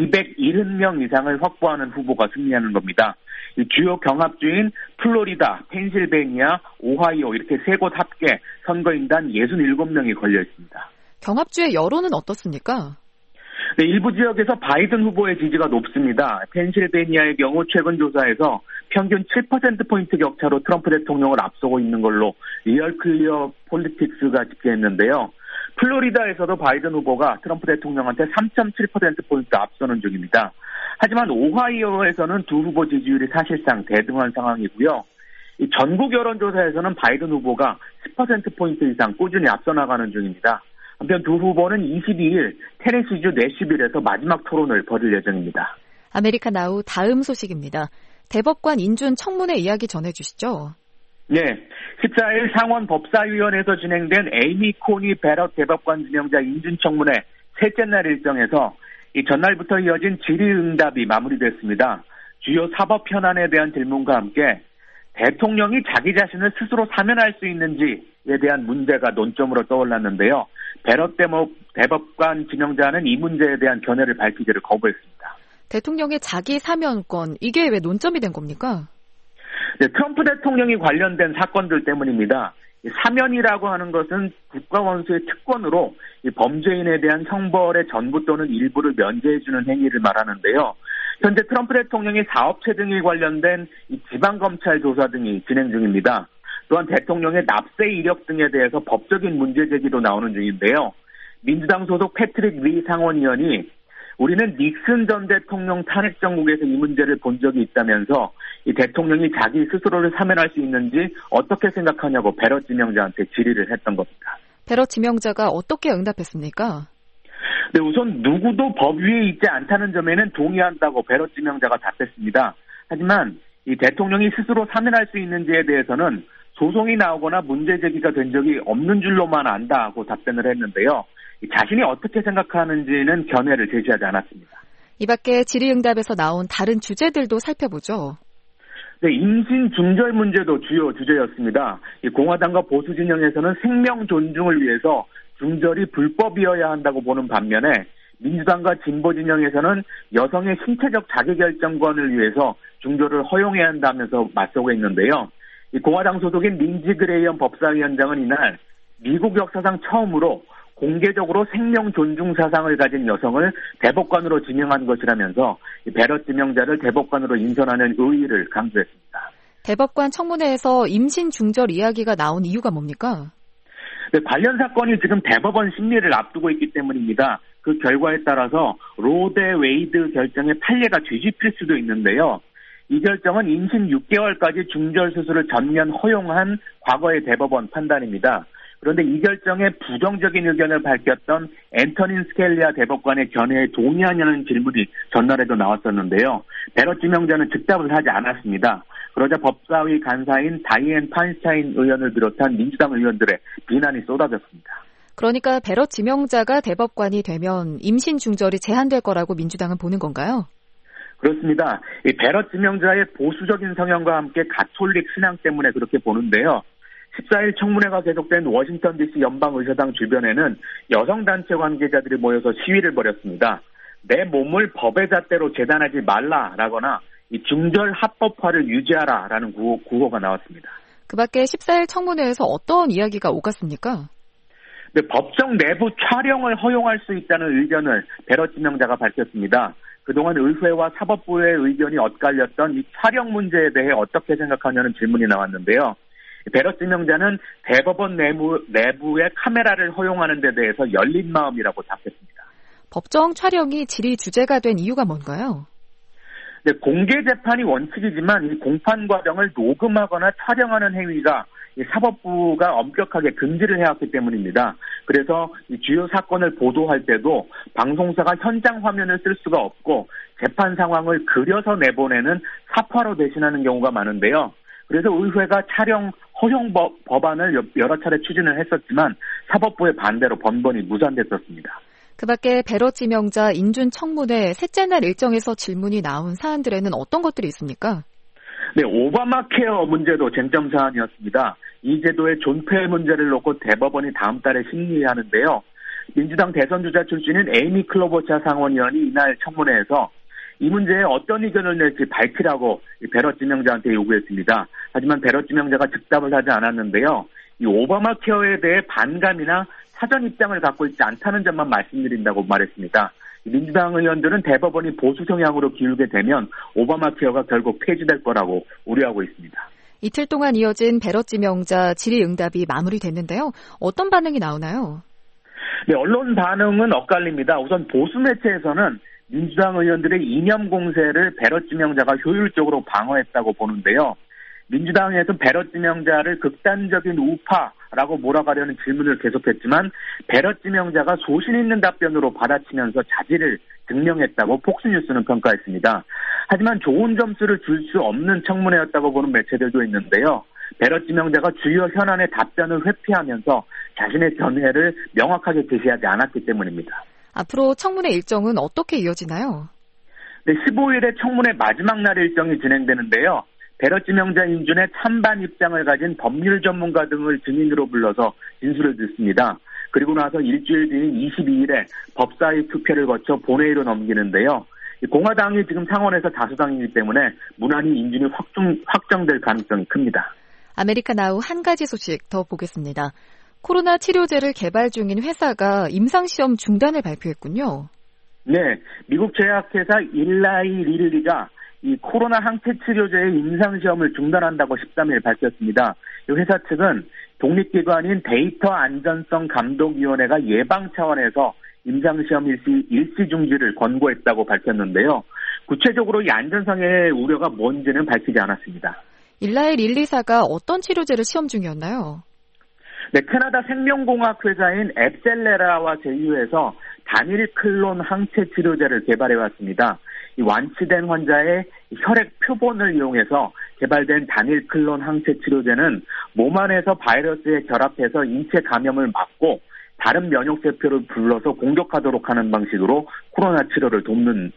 270명 이상을 확보하는 후보가 승리하는 겁니다. 이 주요 경합주인 플로리다, 펜실베니아, 오하이오 이렇게 세 곳 합계 선거인단 67명이 걸려 있습니다. 경합주의 여론은 어떻습니까? 네, 일부 지역에서 바이든 후보의 지지가 높습니다. 펜실베니아의 경우 최근 조사에서 평균 7%포인트 격차로 트럼프 대통령을 앞서고 있는 걸로 리얼 클리어 폴리틱스가 집계했는데요. 플로리다에서도 바이든 후보가 트럼프 대통령한테 3.7%포인트 앞서는 중입니다. 하지만 오하이오에서는 두 후보 지지율이 사실상 대등한 상황이고요. 이 전국 여론조사에서는 바이든 후보가 10%포인트 이상 꾸준히 앞서 나가는 중입니다. 한편 두 후보는 22일 테네시주 내시빌에서 마지막 토론을 벌일 예정입니다. 아메리카 나우 다음 소식입니다. 대법관 인준 청문회 이야기 전해주시죠. 네, 14일 상원 법사위원회에서 진행된 에이미 코니 베럿 대법관 지명자 인준 청문회 셋째 날 일정에서 이 전날부터 이어진 질의응답이 마무리됐습니다. 주요 사법 현안에 대한 질문과 함께 대통령이 자기 자신을 스스로 사면할 수 있는지에 대한 문제가 논점으로 떠올랐는데요. 베럿 대법관 지명자는 이 문제에 대한 견해를 밝히기를 거부했습니다. 대통령의 자기 사면권, 이게 왜 논점이 된 겁니까? 네, 트럼프 대통령이 관련된 사건들 때문입니다. 사면이라고 하는 것은 국가원수의 특권으로 이 범죄인에 대한 형벌의 전부 또는 일부를 면제해주는 행위를 말하는데요. 현재 트럼프 대통령의 사업체 등에 관련된 이 지방검찰 조사 등이 진행 중입니다. 또한 대통령의 납세 이력 등에 대해서 법적인 문제 제기도 나오는 중인데요. 민주당 소속 패트릭 리 상원의원이 우리는 닉슨 전 대통령 탄핵 정국에서 이 문제를 본 적이 있다면서 이 대통령이 자기 스스로를 사면할 수 있는지 어떻게 생각하냐고 베럿 지명자한테 질의를 했던 겁니다. 베럿 지명자가 어떻게 응답했습니까? 네, 우선 누구도 법 위에 있지 않다는 점에는 동의한다고 베럿 지명자가 답했습니다. 하지만 이 대통령이 스스로 사면할 수 있는지에 대해서는 소송이 나오거나 문제 제기가 된 적이 없는 줄로만 안다고 답변을 했는데요. 자신이 어떻게 생각하는지는 견해를 제시하지 않았습니다. 이 밖에 질의응답에서 나온 다른 주제들도 살펴보죠. 네, 임신 중절 문제도 주요 주제였습니다. 이 공화당과 보수 진영에서는 생명 존중을 위해서 중절이 불법이어야 한다고 보는 반면에 민주당과 진보 진영에서는 여성의 신체적 자기결정권을 위해서 중절을 허용해야 한다면서 맞서고 있는데요. 이 공화당 소속인 린지 그레이엄 법사위원장은 이날 미국 역사상 처음으로 공개적으로 생명 존중 사상을 가진 여성을 대법관으로 지명한 것이라면서 베럿 지명자를 대법관으로 인선하는 의의를 강조했습니다. 대법관 청문회에서 임신 중절 이야기가 나온 이유가 뭡니까? 네, 관련 사건이 지금 대법원 심리를 앞두고 있기 때문입니다. 그 결과에 따라서 로 대 웨이드 결정의 판례가 뒤집힐 수도 있는데요. 이 결정은 임신 6개월까지 중절 수술을 전면 허용한 과거의 대법원 판단입니다. 그런데 이 결정에 부정적인 의견을 밝혔던 앤토닌 스켈리아 대법관의 견해에 동의하냐는 질문이 전날에도 나왔었는데요. 베럿 지명자는 즉답을 하지 않았습니다. 그러자 법사위 간사인 다이앤 파인스타인 의원을 비롯한 민주당 의원들의 비난이 쏟아졌습니다. 그러니까 베럿 지명자가 대법관이 되면 임신 중절이 제한될 거라고 민주당은 보는 건가요? 그렇습니다. 이 베럿 지명자의 보수적인 성향과 함께 가톨릭 신앙 때문에 그렇게 보는데요. 14일 청문회가 계속된 워싱턴 DC 연방의사당 주변에는 여성단체 관계자들이 모여서 시위를 벌였습니다. 내 몸을 법의 잣대로 재단하지 말라라거나 이 중절 합법화를 유지하라라는 구호가 나왔습니다. 그 밖에 14일 청문회에서 어떤 이야기가 오갔습니까? 네, 법정 내부 촬영을 허용할 수 있다는 의견을 베럿 지명자가 밝혔습니다. 그동안 의회와 사법부의 의견이 엇갈렸던 이 촬영 문제에 대해 어떻게 생각하냐는 질문이 나왔는데요. 베럿 지명자는 대법원 내부에 카메라를 허용하는 데 대해서 열린 마음이라고 답했습니다. 법정 촬영이 질의 주제가 된 이유가 뭔가요? 네, 공개 재판이 원칙이지만 이 공판 과정을 녹음하거나 촬영하는 행위가 이 사법부가 엄격하게 금지를 해왔기 때문입니다. 그래서 이 주요 사건을 보도할 때도 방송사가 현장 화면을 쓸 수가 없고 재판 상황을 그려서 내보내는 사파로 대신하는 경우가 많은데요. 그래서 의회가 촬영 허용 법안을 여러 차례 추진을 했었지만 사법부의 반대로 번번이 무산됐었습니다. 그 밖에 배럿 지명자 인준 청문회 셋째 날 일정에서 질문이 나온 사안들에는 어떤 것들이 있습니까? 네, 오바마 케어 문제도 쟁점 사안이었습니다. 이 제도의 존폐 문제를 놓고 대법원이 다음 달에 심리하는데요. 민주당 대선 주자 출신인 에이미 클로버차 상원의원이 이날 청문회에서 이 문제에 어떤 의견을 낼지 밝히라고 배럿 지명자한테 요구했습니다. 하지만 배럿 지명자가 즉답을 하지 않았는데요. 이 오바마 케어에 대해 반감이나 사전 입장을 갖고 있지 않다는 점만 말씀드린다고 말했습니다. 민주당 의원들은 대법원이 보수 성향으로 기울게 되면 오바마 케어가 결국 폐지될 거라고 우려하고 있습니다. 이틀 동안 이어진 배럿 지명자 질의응답이 마무리됐는데요. 어떤 반응이 나오나요? 네, 언론 반응은 엇갈립니다. 우선 보수 매체에서는 민주당 의원들의 이념 공세를 배럿 지명자가 효율적으로 방어했다고 보는데요. 민주당에서는 배럿 지명자를 극단적인 우파라고 몰아가려는 질문을 계속했지만 배럿 지명자가 소신 있는 답변으로 받아치면서 자질을 증명했다고 폭스뉴스는 평가했습니다. 하지만 좋은 점수를 줄 수 없는 청문회였다고 보는 매체들도 있는데요. 배럿 지명자가 주요 현안의 답변을 회피하면서 자신의 견해를 명확하게 제시하지 않았기 때문입니다. 앞으로 청문회 일정은 어떻게 이어지나요? 네, 15일에 청문회 마지막 날 일정이 진행되는데요. 배럿 지명자 인준의 찬반 입장을 가진 법률 전문가 등을 증인으로 불러서 진술을 듣습니다. 그리고 나서 일주일 뒤인 22일에 법사위 투표를 거쳐 본회의로 넘기는데요. 공화당이 지금 상원에서 다수당이기 때문에 무난히 인준이 확정될 가능성이 큽니다. 아메리카나우 한 가지 소식 더 보겠습니다. 코로나 치료제를 개발 중인 회사가 임상시험 중단을 발표했군요. 네, 미국 제약회사 일라이 릴리가 이 코로나 항체 치료제의 임상시험을 중단한다고 13일 밝혔습니다. 이 회사 측은 독립기관인 데이터 안전성 감독위원회가 예방 차원에서 임상시험 일시 중지를 권고했다고 밝혔는데요. 구체적으로 이 안전상의 우려가 뭔지는 밝히지 않았습니다. 일라이 릴리사가 어떤 치료제를 시험 중이었나요? 네, 캐나다 생명공학 회사인 앱셀레라와 제휴해서 단일 클론 항체 치료제를 개발해왔습니다. 이 완치된 환자의 혈액 표본을 이용해서 개발된 단일 클론 항체 치료제는 몸 안에서 바이러스에 결합해서 인체 감염을 막고 다른 면역세포를 불러서 공격하도록 하는 방식으로 코로나 치료를 돕는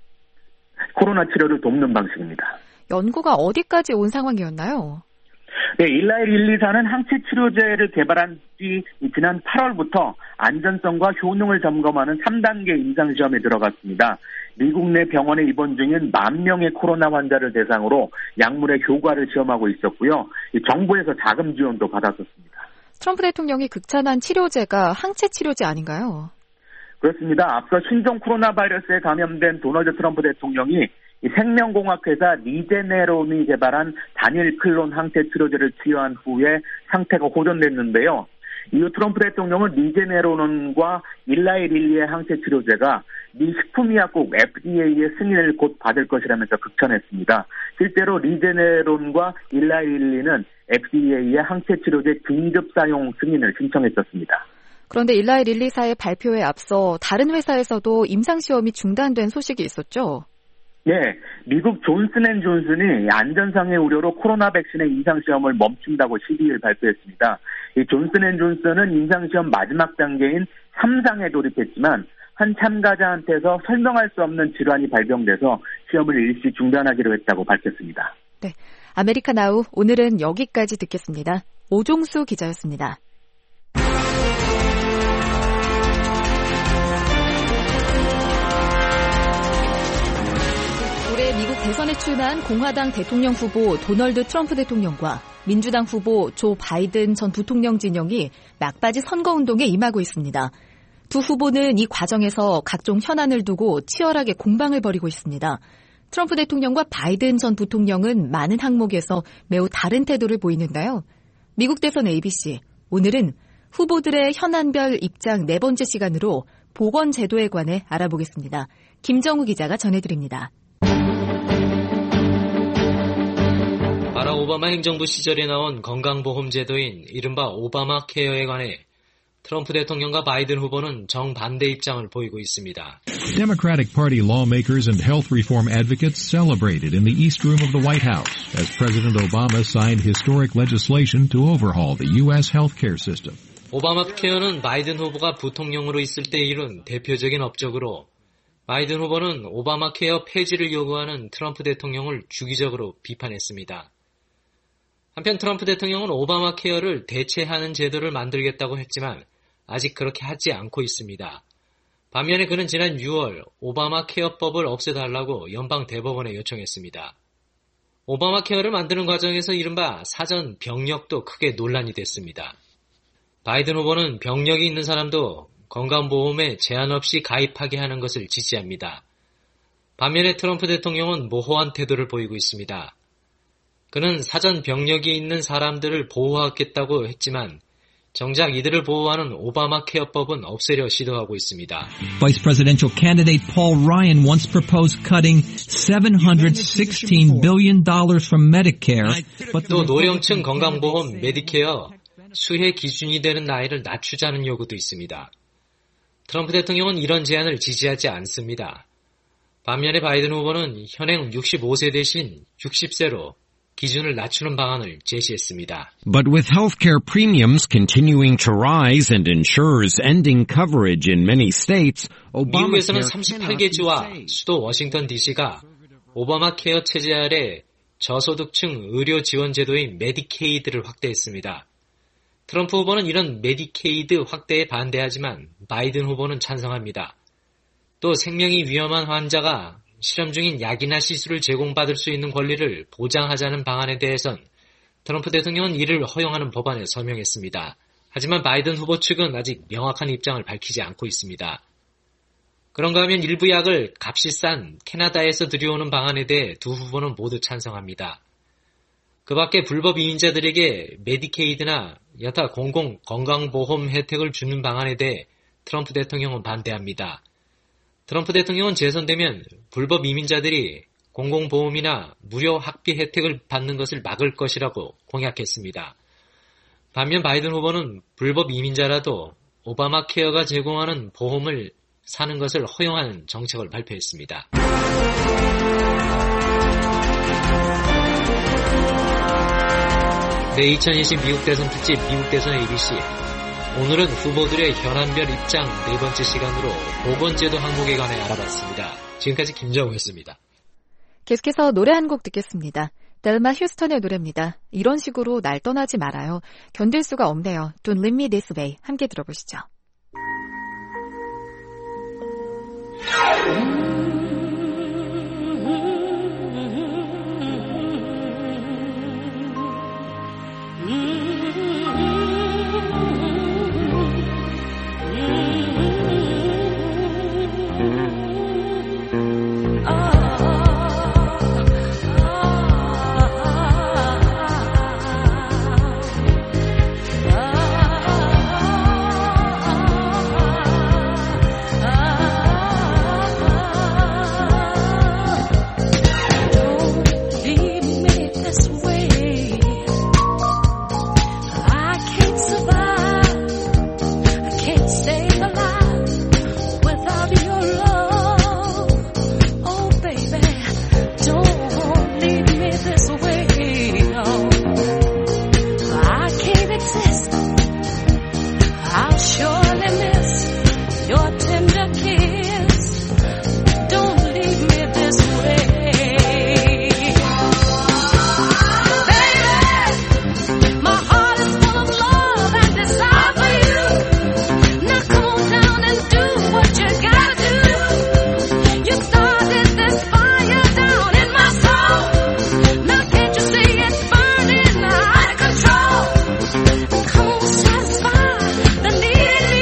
방식입니다. 연구가 어디까지 온 상황이었나요? 네, 일라이 릴리사는 항체 치료제를 개발한 지 지난 8월부터 안전성과 효능을 점검하는 3단계 임상시험에 들어갔습니다. 미국 내 병원에 입원 중인 10,000명의 코로나 환자를 대상으로 약물의 효과를 시험하고 있었고요. 정부에서 자금 지원도 받았었습니다. 트럼프 대통령이 극찬한 치료제가 항체 치료제 아닌가요? 그렇습니다. 앞서 신종 코로나 바이러스에 감염된 도널드 트럼프 대통령이 생명공학 회사 리제네론이 개발한 단일 클론 항체 치료제를 투여한 후에 상태가 호전됐는데요. 이후 트럼프 대통령은 리제네론과 일라이 릴리의 항체 치료제가 미 식품의약국 FDA의 승인을 곧 받을 것이라면서 극찬했습니다. 실제로 리제네론과 일라이 릴리는 FDA의 항체 치료제 긴급 사용 승인을 신청했었습니다. 그런데 일라이 릴리사의 발표에 앞서 다른 회사에서도 임상시험이 중단된 소식이 있었죠? 네, 미국 존슨앤존슨이 안전상의 우려로 코로나 백신의 임상시험을 멈춘다고 12일 발표했습니다. 이 존슨앤존슨은 임상시험 마지막 단계인 3상에 돌입했지만 한 참가자한테서 설명할 수 없는 질환이 발병돼서 시험을 일시 중단하기로 했다고 밝혔습니다. 네, 아메리카나우 오늘은 여기까지 듣겠습니다. 오종수 기자였습니다. 올해 미국 대선에 출마한 공화당 대통령 후보 도널드 트럼프 대통령과 민주당 후보 조 바이든 전 부통령 진영이 막바지 선거운동에 임하고 있습니다. 두 후보는 이 과정에서 각종 현안을 두고 치열하게 공방을 벌이고 있습니다. 트럼프 대통령과 바이든 전 부통령은 많은 항목에서 매우 다른 태도를 보이는데요. 미국 대선 ABC, 오늘은 후보들의 현안별 입장 네 번째 시간으로 보건제도에 관해 알아보겠습니다. 김정우 기자가 전해드립니다. 바락 오바마 행정부 시절에 나온 건강보험제도인 이른바 오바마 케어에 관해 트럼프 대통령과 바이든 후보는 정반대 입장을 보이고 있습니다. Democratic Party lawmakers and health reform advocates celebrated in the East Room of the White House as President Obama signed historic legislation to overhaul the U.S. healthcare system. 오바마 케어는 바이든 후보가 부통령으로 있을 때 이룬 대표적인 업적으로 바이든 후보는 오바마 케어 폐지를 요구하는 트럼프 대통령을 주기적으로 비판했습니다. 한편 트럼프 대통령은 오바마 케어를 대체하는 제도를 만들겠다고 했지만 아직 그렇게 하지 않고 있습니다. 반면에 그는 지난 6월 오바마 케어법을 없애달라고 연방 대법원에 요청했습니다. 오바마 케어를 만드는 과정에서 이른바 사전 병력도 크게 논란이 됐습니다. 바이든 후보는 병력이 있는 사람도 건강보험에 제한 없이 가입하게 하는 것을 지지합니다. 반면에 트럼프 대통령은 모호한 태도를 보이고 있습니다. 그는 사전 병력이 있는 사람들을 보호하겠다고 했지만 정작 이들을 보호하는 오바마 케어법은 없애려 시도하고 있습니다. Vice Presidential candidate Paul Ryan once proposed cutting $716 billion from Medicare. 또 노령층 건강보험 메디케어 수혜 기준이 되는 나이를 낮추자는 요구도 있습니다. 트럼프 대통령은 이런 제안을 지지하지 않습니다. 반면에 바이든 후보는 현행 65세 대신 60세로 기준을 낮추는 방안을 제시했습니다. But with healthcare premiums continuing to rise and insurers ending coverage in many states, 미국에서는 38개 주와 수도 워싱턴 DC가 오바마 케어 체제 아래 저소득층 의료 지원 제도인 메디케이드를 확대했습니다. 트럼프 후보는 이런 메디케이드 확대에 반대하지만 바이든 후보는 찬성합니다. 또 생명이 위험한 환자가 실험 중인 약이나 시술을 제공받을 수 있는 권리를 보장하자는 방안에 대해선 트럼프 대통령은 이를 허용하는 법안에 서명했습니다. 하지만 바이든 후보 측은 아직 명확한 입장을 밝히지 않고 있습니다. 그런가 하면 일부 약을 값이 싼 캐나다에서 들여오는 방안에 대해 두 후보는 모두 찬성합니다. 그 밖에 불법 이민자들에게 메디케이드나 여타 공공 건강보험 혜택을 주는 방안에 대해 트럼프 대통령은 반대합니다. 트럼프 대통령은 재선되면 불법 이민자들이 공공보험이나 무료 학비 혜택을 받는 것을 막을 것이라고 공약했습니다. 반면 바이든 후보는 불법 이민자라도 오바마 케어가 제공하는 보험을 사는 것을 허용하는 정책을 발표했습니다. 네, 2020 미국 대선 특집 미국 대선 ABC. 오늘은 후보들의 현안별 입장 네 번째 시간으로 보건제도 항목에 관해 알아봤습니다. 지금까지 김정우였습니다. 계속해서 노래 한 곡 듣겠습니다. 델마 휴스턴의 노래입니다. 이런 식으로 날 떠나지 말아요. 견딜 수가 없네요. Don't leave me this way. 함께 들어보시죠. Come on, satisfy the need.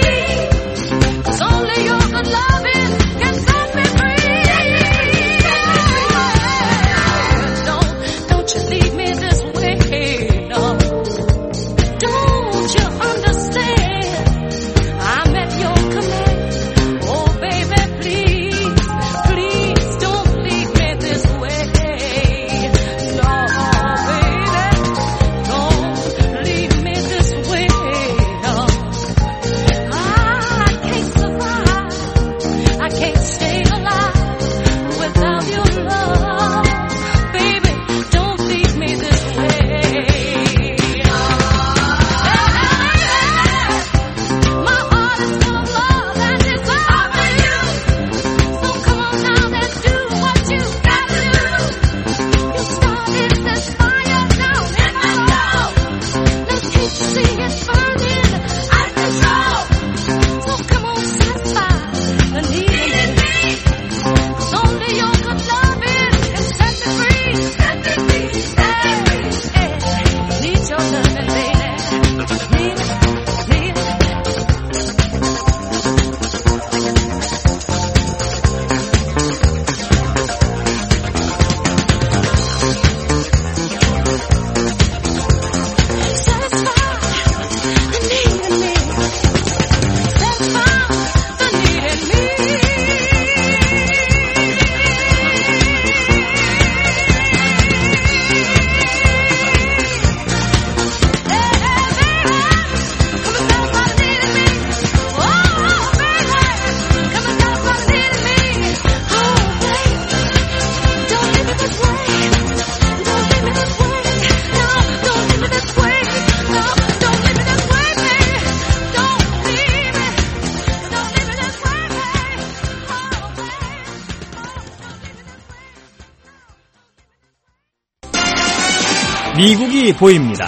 미국이 보입니다.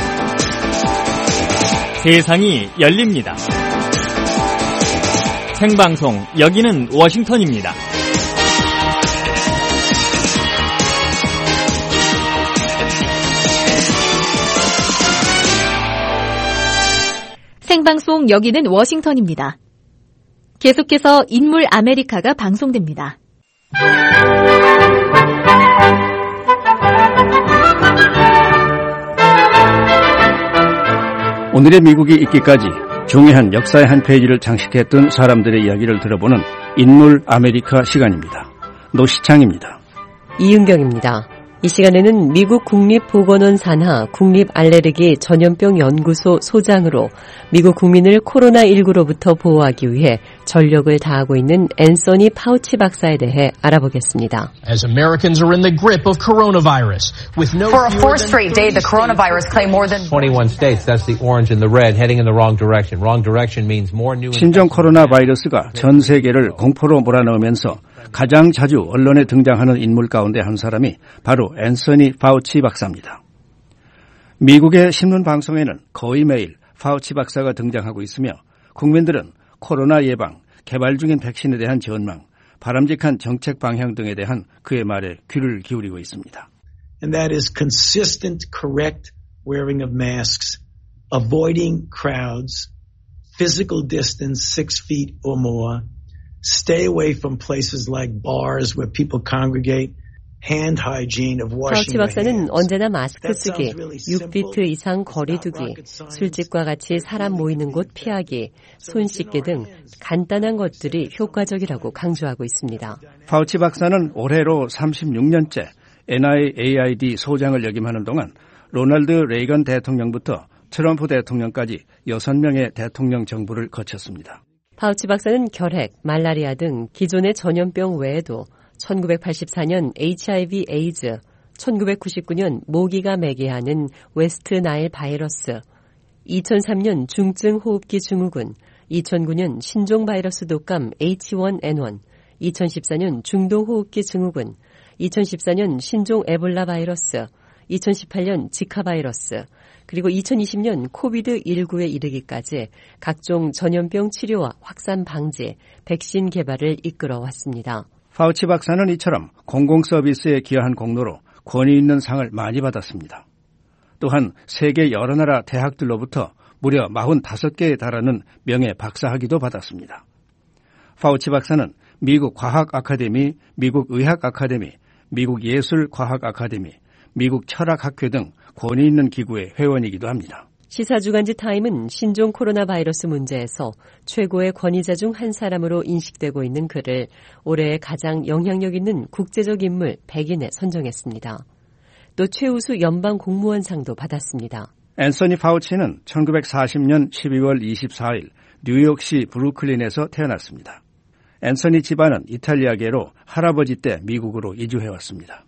세상이 열립니다. 생방송 여기는 워싱턴입니다. 생방송 여기는 워싱턴입니다. 계속해서 인물 아메리카가 방송됩니다. 오늘의 미국이 있기까지 중요한 역사의 한 페이지를 장식했던 사람들의 이야기를 들어보는 인물 아메리카 시간입니다. 노시창입니다. 이은경입니다. 이 시간에는 미국 국립보건원 산하 국립알레르기 전염병 연구소 소장으로 미국 국민을 코로나19로부터 보호하기 위해 전력을 다하고 있는 앤서니 파우치 박사에 대해 알아보겠습니다. As Americans are in the grip of coronavirus, with no For a fourth straight day, the coronavirus claimed more than 21 states. That's the orange and the red heading in the wrong direction. Wrong direction means more new. 신종 코로나 바이러스가 전 세계를 공포로 몰아넣으면서 가장 자주 언론에 등장하는 인물 가운데 한 사람이 바로 앤서니 파우치 박사입니다. 미국의 신문 방송에는 거의 매일 파우치 박사가 등장하고 있으며 국민들은 코로나 예방, 개발 중인 백신에 대한 전망, 바람직한 정책 방향 등에 대한 그의 말에 귀를 기울이고 있습니다. And that is consistent, correct wearing of masks, avoiding crowds, physical distance 6 feet or more, stay away from places like bars where people congregate, hand hygiene of washing 파우치 your 박사는 hands. 언제나 마스크 쓰기, 6피트 이상 거리 두기, 술집과 같이 사람 모이는 곳 피하기, 손 씻기 등 간단한 것들이 효과적이라고 강조하고 있습니다. 파우치 박사는 올해로 36년째 NIAID 소장을 역임하는 동안 로널드 레이건 대통령부터 트럼프 대통령까지 6명의 대통령 정부를 거쳤습니다. 파우치 박사는 결핵, 말라리아 등 기존의 전염병 외에도 1984년 HIV 에이즈, 1999년 모기가 매개하는 웨스트 나일 바이러스, 2003년 중증 호흡기 증후군, 2009년 신종 바이러스 독감 H1N1, 2014년 중동 호흡기 증후군, 2014년 신종 에볼라 바이러스, 2018년 지카 바이러스, 그리고 2020년 코비드19에 이르기까지 각종 전염병 치료와 확산 방지, 백신 개발을 이끌어 왔습니다. 파우치 박사는 이처럼 공공 서비스에 기여한 공로로 권위 있는 상을 많이 받았습니다. 또한 세계 여러 나라 대학들로부터 무려 45개에 달하는 명예 박사학위도 받았습니다. 파우치 박사는 미국 과학 아카데미, 미국 의학 아카데미, 미국 예술 과학 아카데미, 미국 철학학회 등 권위 있는 기구의 회원이기도 합니다. 시사주간지 타임은 신종 코로나 바이러스 문제에서 최고의 권위자 중 한 사람으로 인식되고 있는 그를 올해의 가장 영향력 있는 국제적 인물 100인에 선정했습니다. 또 최우수 연방 공무원상도 받았습니다. 앤서니 파우치는 1940년 12월 24일 뉴욕시 브루클린에서 태어났습니다. 앤서니 집안은 이탈리아계로 할아버지 때 미국으로 이주해왔습니다.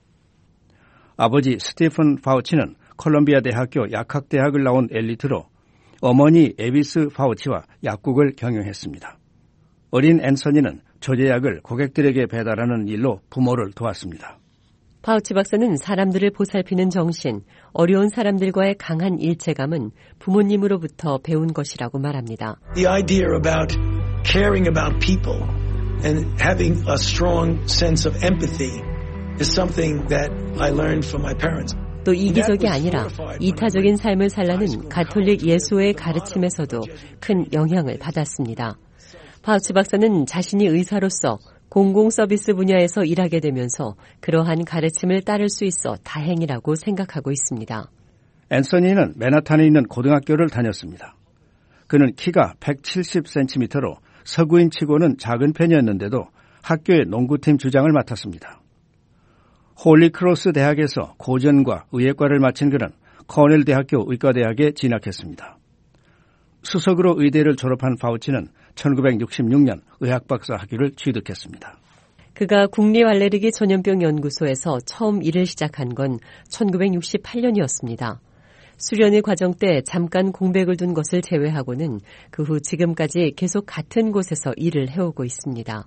아버지 스티픈 파우치는 콜롬비아 대학교 약학대학을 나온 엘리트로 어머니 에비스 파우치와 약국을 경영했습니다. 어린 앤서니는 조제약을 고객들에게 배달하는 일로 부모를 도왔습니다. 파우치 박사는 사람들을 보살피는 정신, 어려운 사람들과의 강한 일체감은 부모님으로부터 배운 것이라고 말합니다. The idea about caring about people and having a strong sense of empathy is something that I learned from my parents. 또 이기적이 아니라 이타적인 삶을 살라는 가톨릭 예수의 가르침에서도 큰 영향을 받았습니다. 파우치 박사는 자신이 의사로서 공공 서비스 분야에서 일하게 되면서 그러한 가르침을 따를 수 있어 다행이라고 생각하고 있습니다. 앤서니는 맨하탄에 있는 고등학교를 다녔습니다. 그는 키가 170cm로 서구인 치고는 작은 편이었는데도 학교의 농구팀 주장을 맡았습니다. 홀리크로스 대학에서 고전과 의예과를 마친 그는 코넬 대학교 의과대학에 진학했습니다. 수석으로 의대를 졸업한 파우치는 1966년 의학박사 학위를 취득했습니다. 그가 국립알레르기 전염병 연구소에서 처음 일을 시작한 건 1968년이었습니다. 수련의 과정 때 잠깐 공백을 둔 것을 제외하고는 그 후 지금까지 계속 같은 곳에서 일을 해오고 있습니다.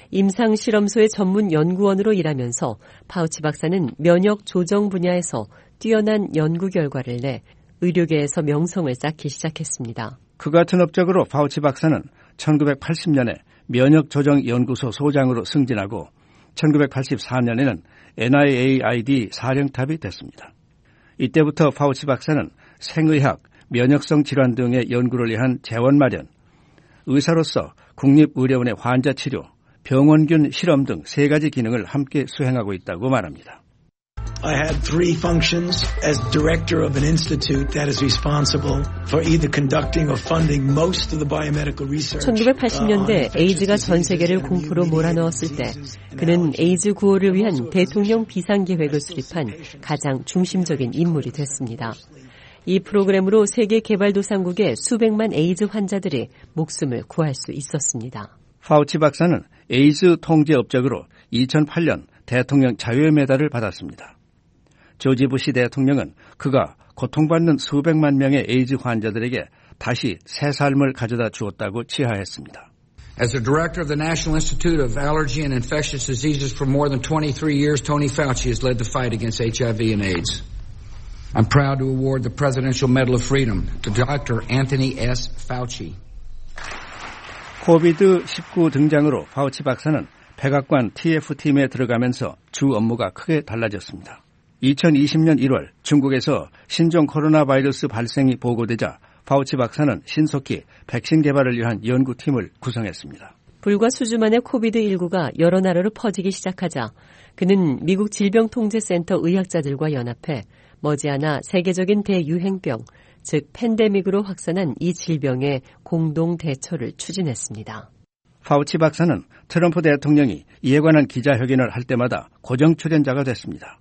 임상실험소의 전문 연구원으로 일하면서 파우치 박사는 면역 조정 분야에서 뛰어난 연구 결과를 내 의료계에서 명성을 쌓기 시작했습니다. 그 같은 업적으로 파우치 박사는 1980년에 면역조정연구소 소장으로 승진하고 1984년에는 NIAID 사령탑이 됐습니다. 이때부터 파우치 박사는 생의학, 면역성 질환 등의 연구를 위한 재원 마련, 의사로서 국립의료원의 환자 치료, 병원균 실험 등 3가지 기능을 함께 수행하고 있다고 말합니다. I had 3 functions as director of an institute that is responsible for either conducting or funding most of the biomedical research. 1980년대 에이즈가 전 세계를 공포로 몰아넣었을 때 그는 에이즈 구호를 위한 대통령 비상계획을 수립한 가장 중심적인 인물이 됐습니다. 이 프로그램으로 세계 개발도상국의 수백만 에이즈 환자들이 목숨을 구할 수 있었습니다. 파우치 박사는 에이즈 통제 업적으로 2008년 대통령 자유의 메달을 받았습니다. 조지 부시 대통령은 그가 고통받는 수백만 명의 에이즈 환자들에게 다시 새 삶을 가져다 주었다고 치하했습니다. As the director of the National Institute of Allergy and Infectious Diseases for more than 23 years, Tony Fauci has led the fight against HIV and AIDS. I'm proud to award the Presidential Medal of Freedom to Dr. Anthony S. Fauci. 코비드-19 등장으로 파우치 박사는 백악관 TF팀에 들어가면서 주 업무가 크게 달라졌습니다. 2020년 1월 중국에서 신종 코로나 바이러스 발생이 보고되자 파우치 박사는 신속히 백신 개발을 위한 연구팀을 구성했습니다. 불과 수주 만에 코비드19가 여러 나라로 퍼지기 시작하자 그는 미국 질병통제센터 의학자들과 연합해 머지않아 세계적인 대유행병, 즉 팬데믹으로 확산한 이 질병의 공동 대처를 추진했습니다. 파우치 박사는 트럼프 대통령이 이에 관한 기자회견을 할 때마다 고정 출연자가 됐습니다.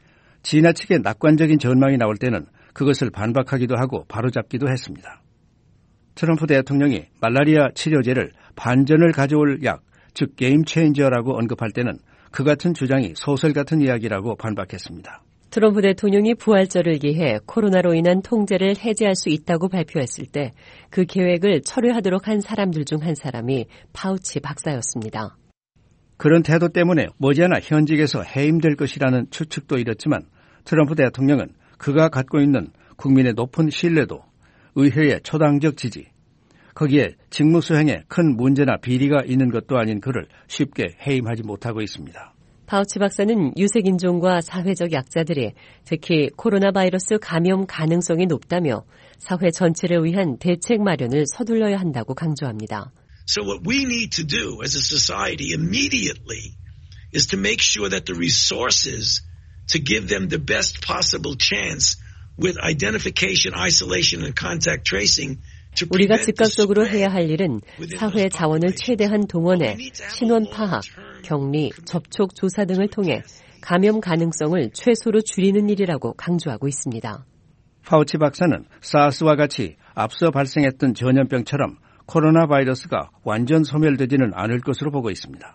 지나치게 낙관적인 전망이 나올 때는 그것을 반박하기도 하고 바로잡기도 했습니다. 트럼프 대통령이 말라리아 치료제를 반전을 가져올 약, 즉 게임 체인저라고 언급할 때는 그 같은 주장이 소설 같은 이야기라고 반박했습니다. 트럼프 대통령이 부활절을 기해 코로나로 인한 통제를 해제할 수 있다고 발표했을 때 그 계획을 철회하도록 한 사람들 중 한 사람이 파우치 박사였습니다. 그런 태도 때문에 머지않아 현직에서 해임될 것이라는 추측도 이렇지만 트럼프 대통령은 그가 갖고 있는 국민의 높은 신뢰도, 의회의 초당적 지지, 거기에 직무 수행에 큰 문제나 비리가 있는 것도 아닌 그를 쉽게 해임하지 못하고 있습니다. 파우치 박사는 유색인종과 사회적 약자들이 특히 코로나 바이러스 감염 가능성이 높다며 사회 전체를 위한 대책 마련을 서둘러야 한다고 강조합니다. So what we need to do as a society immediately is to make sure that the resources to give them the best possible chance with identification, isolation and contact tracing 우리가 즉각적으로 해야 할 일은 사회 자원을 최대한 동원해 신원 파악, 격리, 접촉 조사 등을 통해 감염 가능성을 최소로 줄이는 일이라고 강조하고 있습니다. 파우치 박사는 사스와 같이 앞서 발생했던 전염병처럼 코로나 바이러스가 완전 소멸되지는 않을 것으로 보고 있습니다.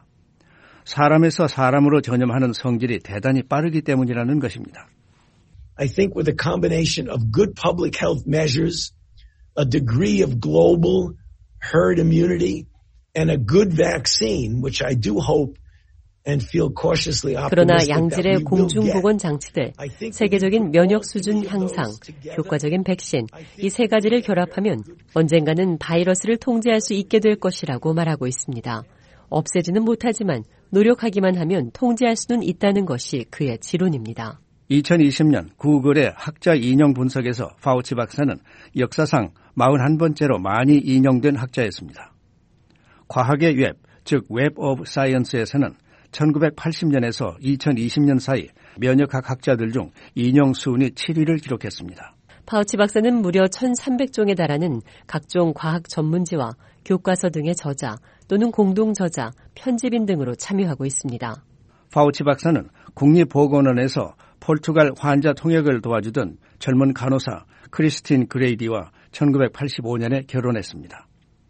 사람에서 사람으로 전염하는 성질이 대단히 빠르기 때문이라는 것입니다. I think with a combination of good public health measures, a degree of global herd immunity, and a good vaccine, which I do hope and feel cautiously optimistic 그러나 that we 양질의 will 공중보건 get. 장치들, 세계적인 면역 수준 향상, 효과적인 백신, 이 세 가지를 결합하면 언젠가는 바이러스를 통제할 수 있게 될 것이라고 말하고 있습니다. 없애지는 못하지만 노력하기만 하면 통제할 수는 있다는 것이 그의 지론입니다. 2020년 구글의 학자 인용 분석에서 파우치 박사는 역사상 41번째로 많이 인용된 학자였습니다. 과학의 웹, 즉 웹 오브 사이언스에서는 1980년에서 2020년 사이 면역학 학자들 중 인용 순위 7위를 기록했습니다. 파우치 박사는 무려 1,300종에 달하는 각종 과학 전문지와 교과서 등의 저자 또는 공동 저자, 편집인 등으로 참여하고 있습니다. 파우치 박사는 국립보건원에서 포르투갈 환자 통역을 도와주던 젊은 간호사 크리스틴 그레이디와 1985년에 결혼했습니다.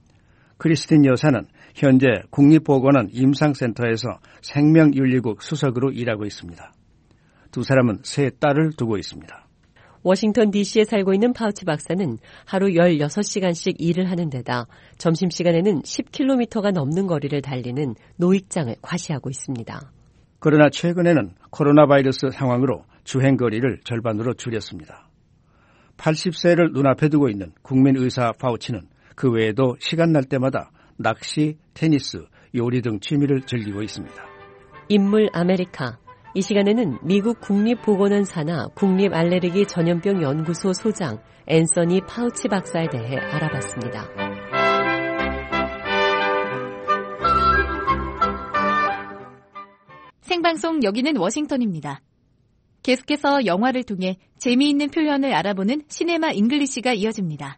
크리스틴 여사는 현재 국립보건원 임상센터에서 생명윤리국 수석으로 일하고 있습니다. 두 사람은 세 딸을 두고 있습니다. 워싱턴 DC에 살고 있는 파우치 박사는 하루 16시간씩 일을 하는 데다 점심시간에는 10km가 넘는 거리를 달리는 노익장을 과시하고 있습니다. 그러나 최근에는 코로나 바이러스 상황으로 주행거리를 절반으로 줄였습니다. 80세를 눈앞에 두고 있는 국민의사 파우치는 그 외에도 시간 날 때마다 낚시, 테니스, 요리 등 취미를 즐기고 있습니다. 인물 아메리카. 이 시간에는 미국 국립보건원사나 국립알레르기 전염병 연구소 소장 앤서니 파우치 박사에 대해 알아봤습니다. 생방송 여기는 워싱턴입니다. 계속해서 영화를 통해 재미있는 표현을 알아보는 시네마 잉글리시가 이어집니다.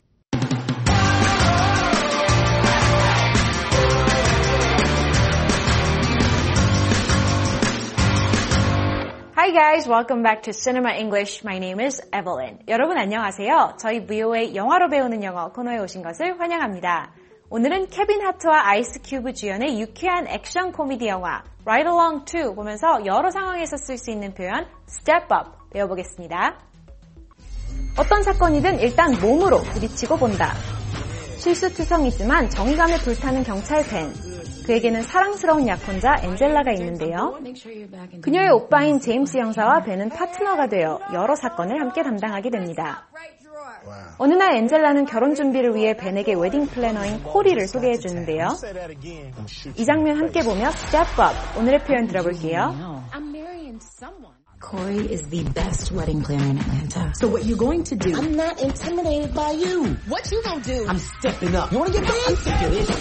Hi guys, welcome back to Cinema English. My name is Evelyn. 여러분 안녕하세요. 저희 VOA 영화로 배우는 영어 코너에 오신 것을 환영합니다. 오늘은 케빈 하트와 아이스 큐브 주연의 유쾌한 액션 코미디 영화 Ride Along 2 보면서 여러 상황에서 쓸 수 있는 표현 Step Up 배워보겠습니다. 어떤 사건이든 일단 몸으로 부딪히고 본다. 실수투성이지만 정의감에 불타는 경찰 벤. 그에게는 사랑스러운 약혼자 엔젤라가 있는데요. 그녀의 오빠인 제임스 형사와 벤은 파트너가 되어 여러 사건을 함께 담당하게 됩니다. 어느 날 엔젤라는 결혼 준비를 위해 벤에게 웨딩 플래너인 코리를 소개해 주는데요. 이 장면 함께 보며 Step Up, 오늘의 표현 들어볼게요. Corey is the best wedding planner in Atlanta. So what you going to do? I'm not intimidated by you. What you gonna do? I'm stepping up. You wanna get big? I'm sick of this.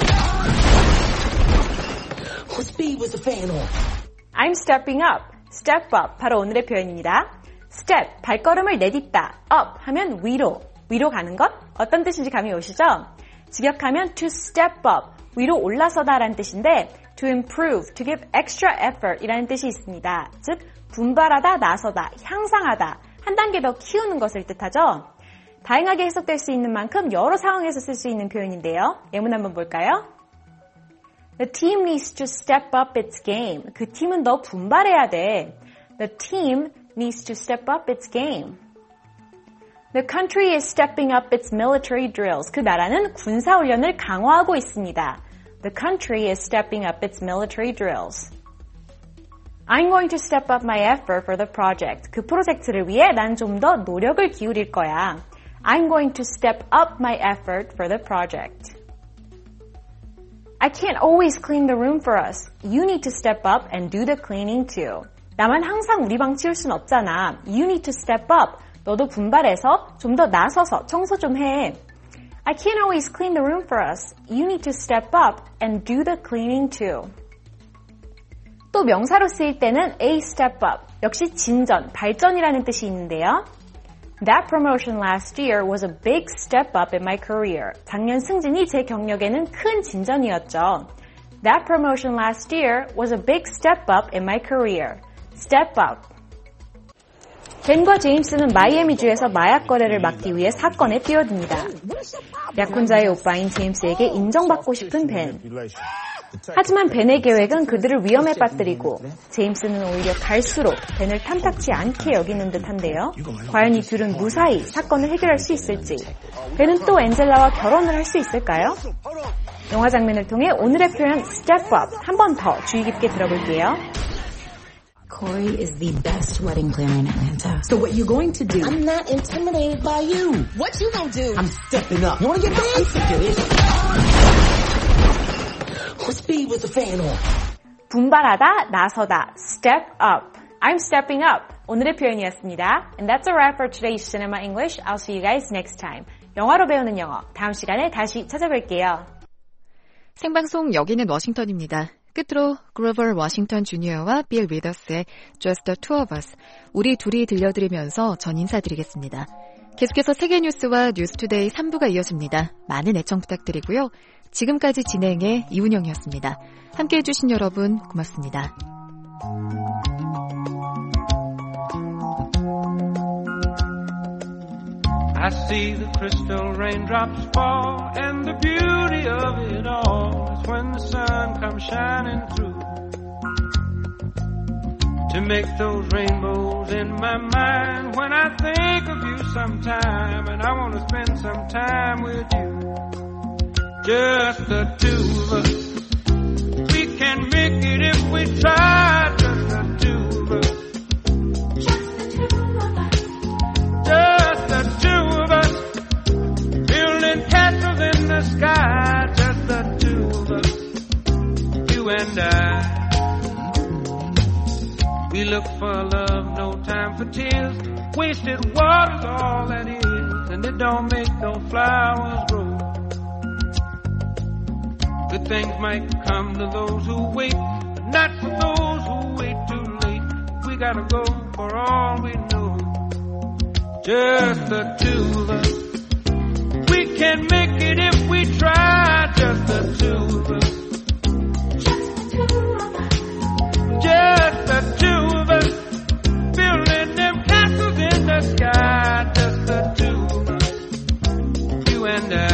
What speed was the fan on? I'm stepping up. Step up. 바로 오늘의 표현입니다. Step, 발걸음을 내딛다. Up 하면 위로. 위로 가는 것? 어떤 뜻인지 감이 오시죠? 직역하면 to step up. 위로 올라서다 라는 뜻인데 to improve, to give extra effort 이라는 뜻이 있습니다. 즉, 분발하다, 나서다, 향상하다, 한 단계 더 키우는 것을 뜻하죠. 다양하게 해석될 수 있는 만큼 여러 상황에서 쓸 수 있는 표현인데요. 예문 한번 볼까요? The team needs to step up its game. 그 팀은 더 분발해야 돼. The team needs to step up its game. The country is stepping up its military drills. 그 나라는 군사훈련을 강화하고 있습니다. The country is stepping up its military drills. I'm going to step up my effort for the project. 그 프로젝트를 위해 난 좀 더 노력을 기울일 거야. I'm going to step up my effort for the project. I can't always clean the room for us. You need to step up and do the cleaning too. 나만 항상 우리 방 치울 순 없잖아. You need to step up. 너도 분발해서 좀 더 나서서 청소 좀 해. I can't always clean the room for us. You need to step up and do the cleaning too. 또 명사로 쓰일 때는 a step up, 역시 진전, 발전이라는 뜻이 있는데요. That promotion last year was a big step up in my career. 작년 승진이 제 경력에는 큰 진전이었죠. That promotion last year was a big step up in my career. Step up. 벤과 제임스는 마이애미주에서 마약 거래를 막기 위해 사건에 뛰어듭니다. 약혼자의 오빠인 제임스에게 인정받고 싶은 벤. 하지만 벤의 계획은 그들을 위험에 빠뜨리고 제임스는 오히려 갈수록 벤을 탐탁치 않게 여기는 듯한데요. 과연 이 둘은 무사히 사건을 해결할 수 있을지, 벤은 또 엔젤라와 결혼을 할 수 있을까요? 영화 장면을 통해 오늘의 표현 Step Up 한 번 더 주의 깊게 들어볼게요. Corey is the best wedding planner in Atlanta. So what you going to do? I'm not intimidated by you. What you gonna do? I'm stepping up. You wanna get big? I'm sick of this. What speed was the fan on? 분발하다, 나서다, step up. I'm stepping up. 오늘의 표현이었습니다. And that's a wrap for today's Cinema English. I'll see you guys next time. 영화로 배우는 영어. 다음 시간에 다시 찾아뵐게요. 생방송 여기는 워싱턴입니다. 끝으로 그로버 워싱턴 주니어와 빌 위더스의 Just the Two of Us, 우리 둘이 들려드리면서 전 인사드리겠습니다. 계속해서 세계 뉴스와 뉴스투데이 3부가 이어집니다. 많은 애청 부탁드리고요. 지금까지 진행의 이운영이었습니다. 함께해 주신 여러분 고맙습니다. I see the crystal raindrops fall, and the beauty of it all is when the sun comes shining through to make those rainbows in my mind when I think of you sometime, and I want to spend some time with you. Just the two of us, we can make it if we try. Just the two of us. Just the two of us. look for love, no time for tears. Wasted water's all that is, and it don't make no flowers grow. Good things might come to those who wait, but not for those who wait too late. We gotta go for all we know. Just the two of us. We can make it if we try. Just the two of us. Just the two of us. Building them castles in the sky. Just the two of us. You and I.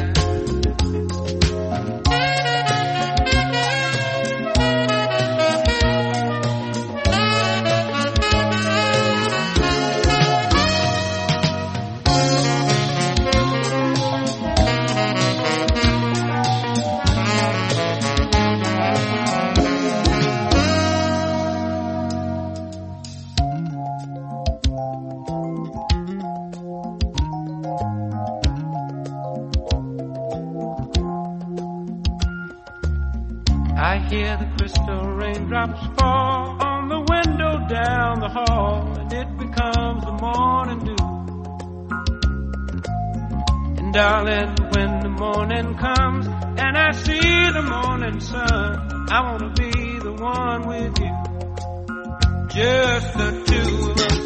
I hear the crystal raindrops fall on the window down the hall, and it becomes the morning dew. And darling, when the morning comes and I see the morning sun, I wanna be the one with you. Just the two of us.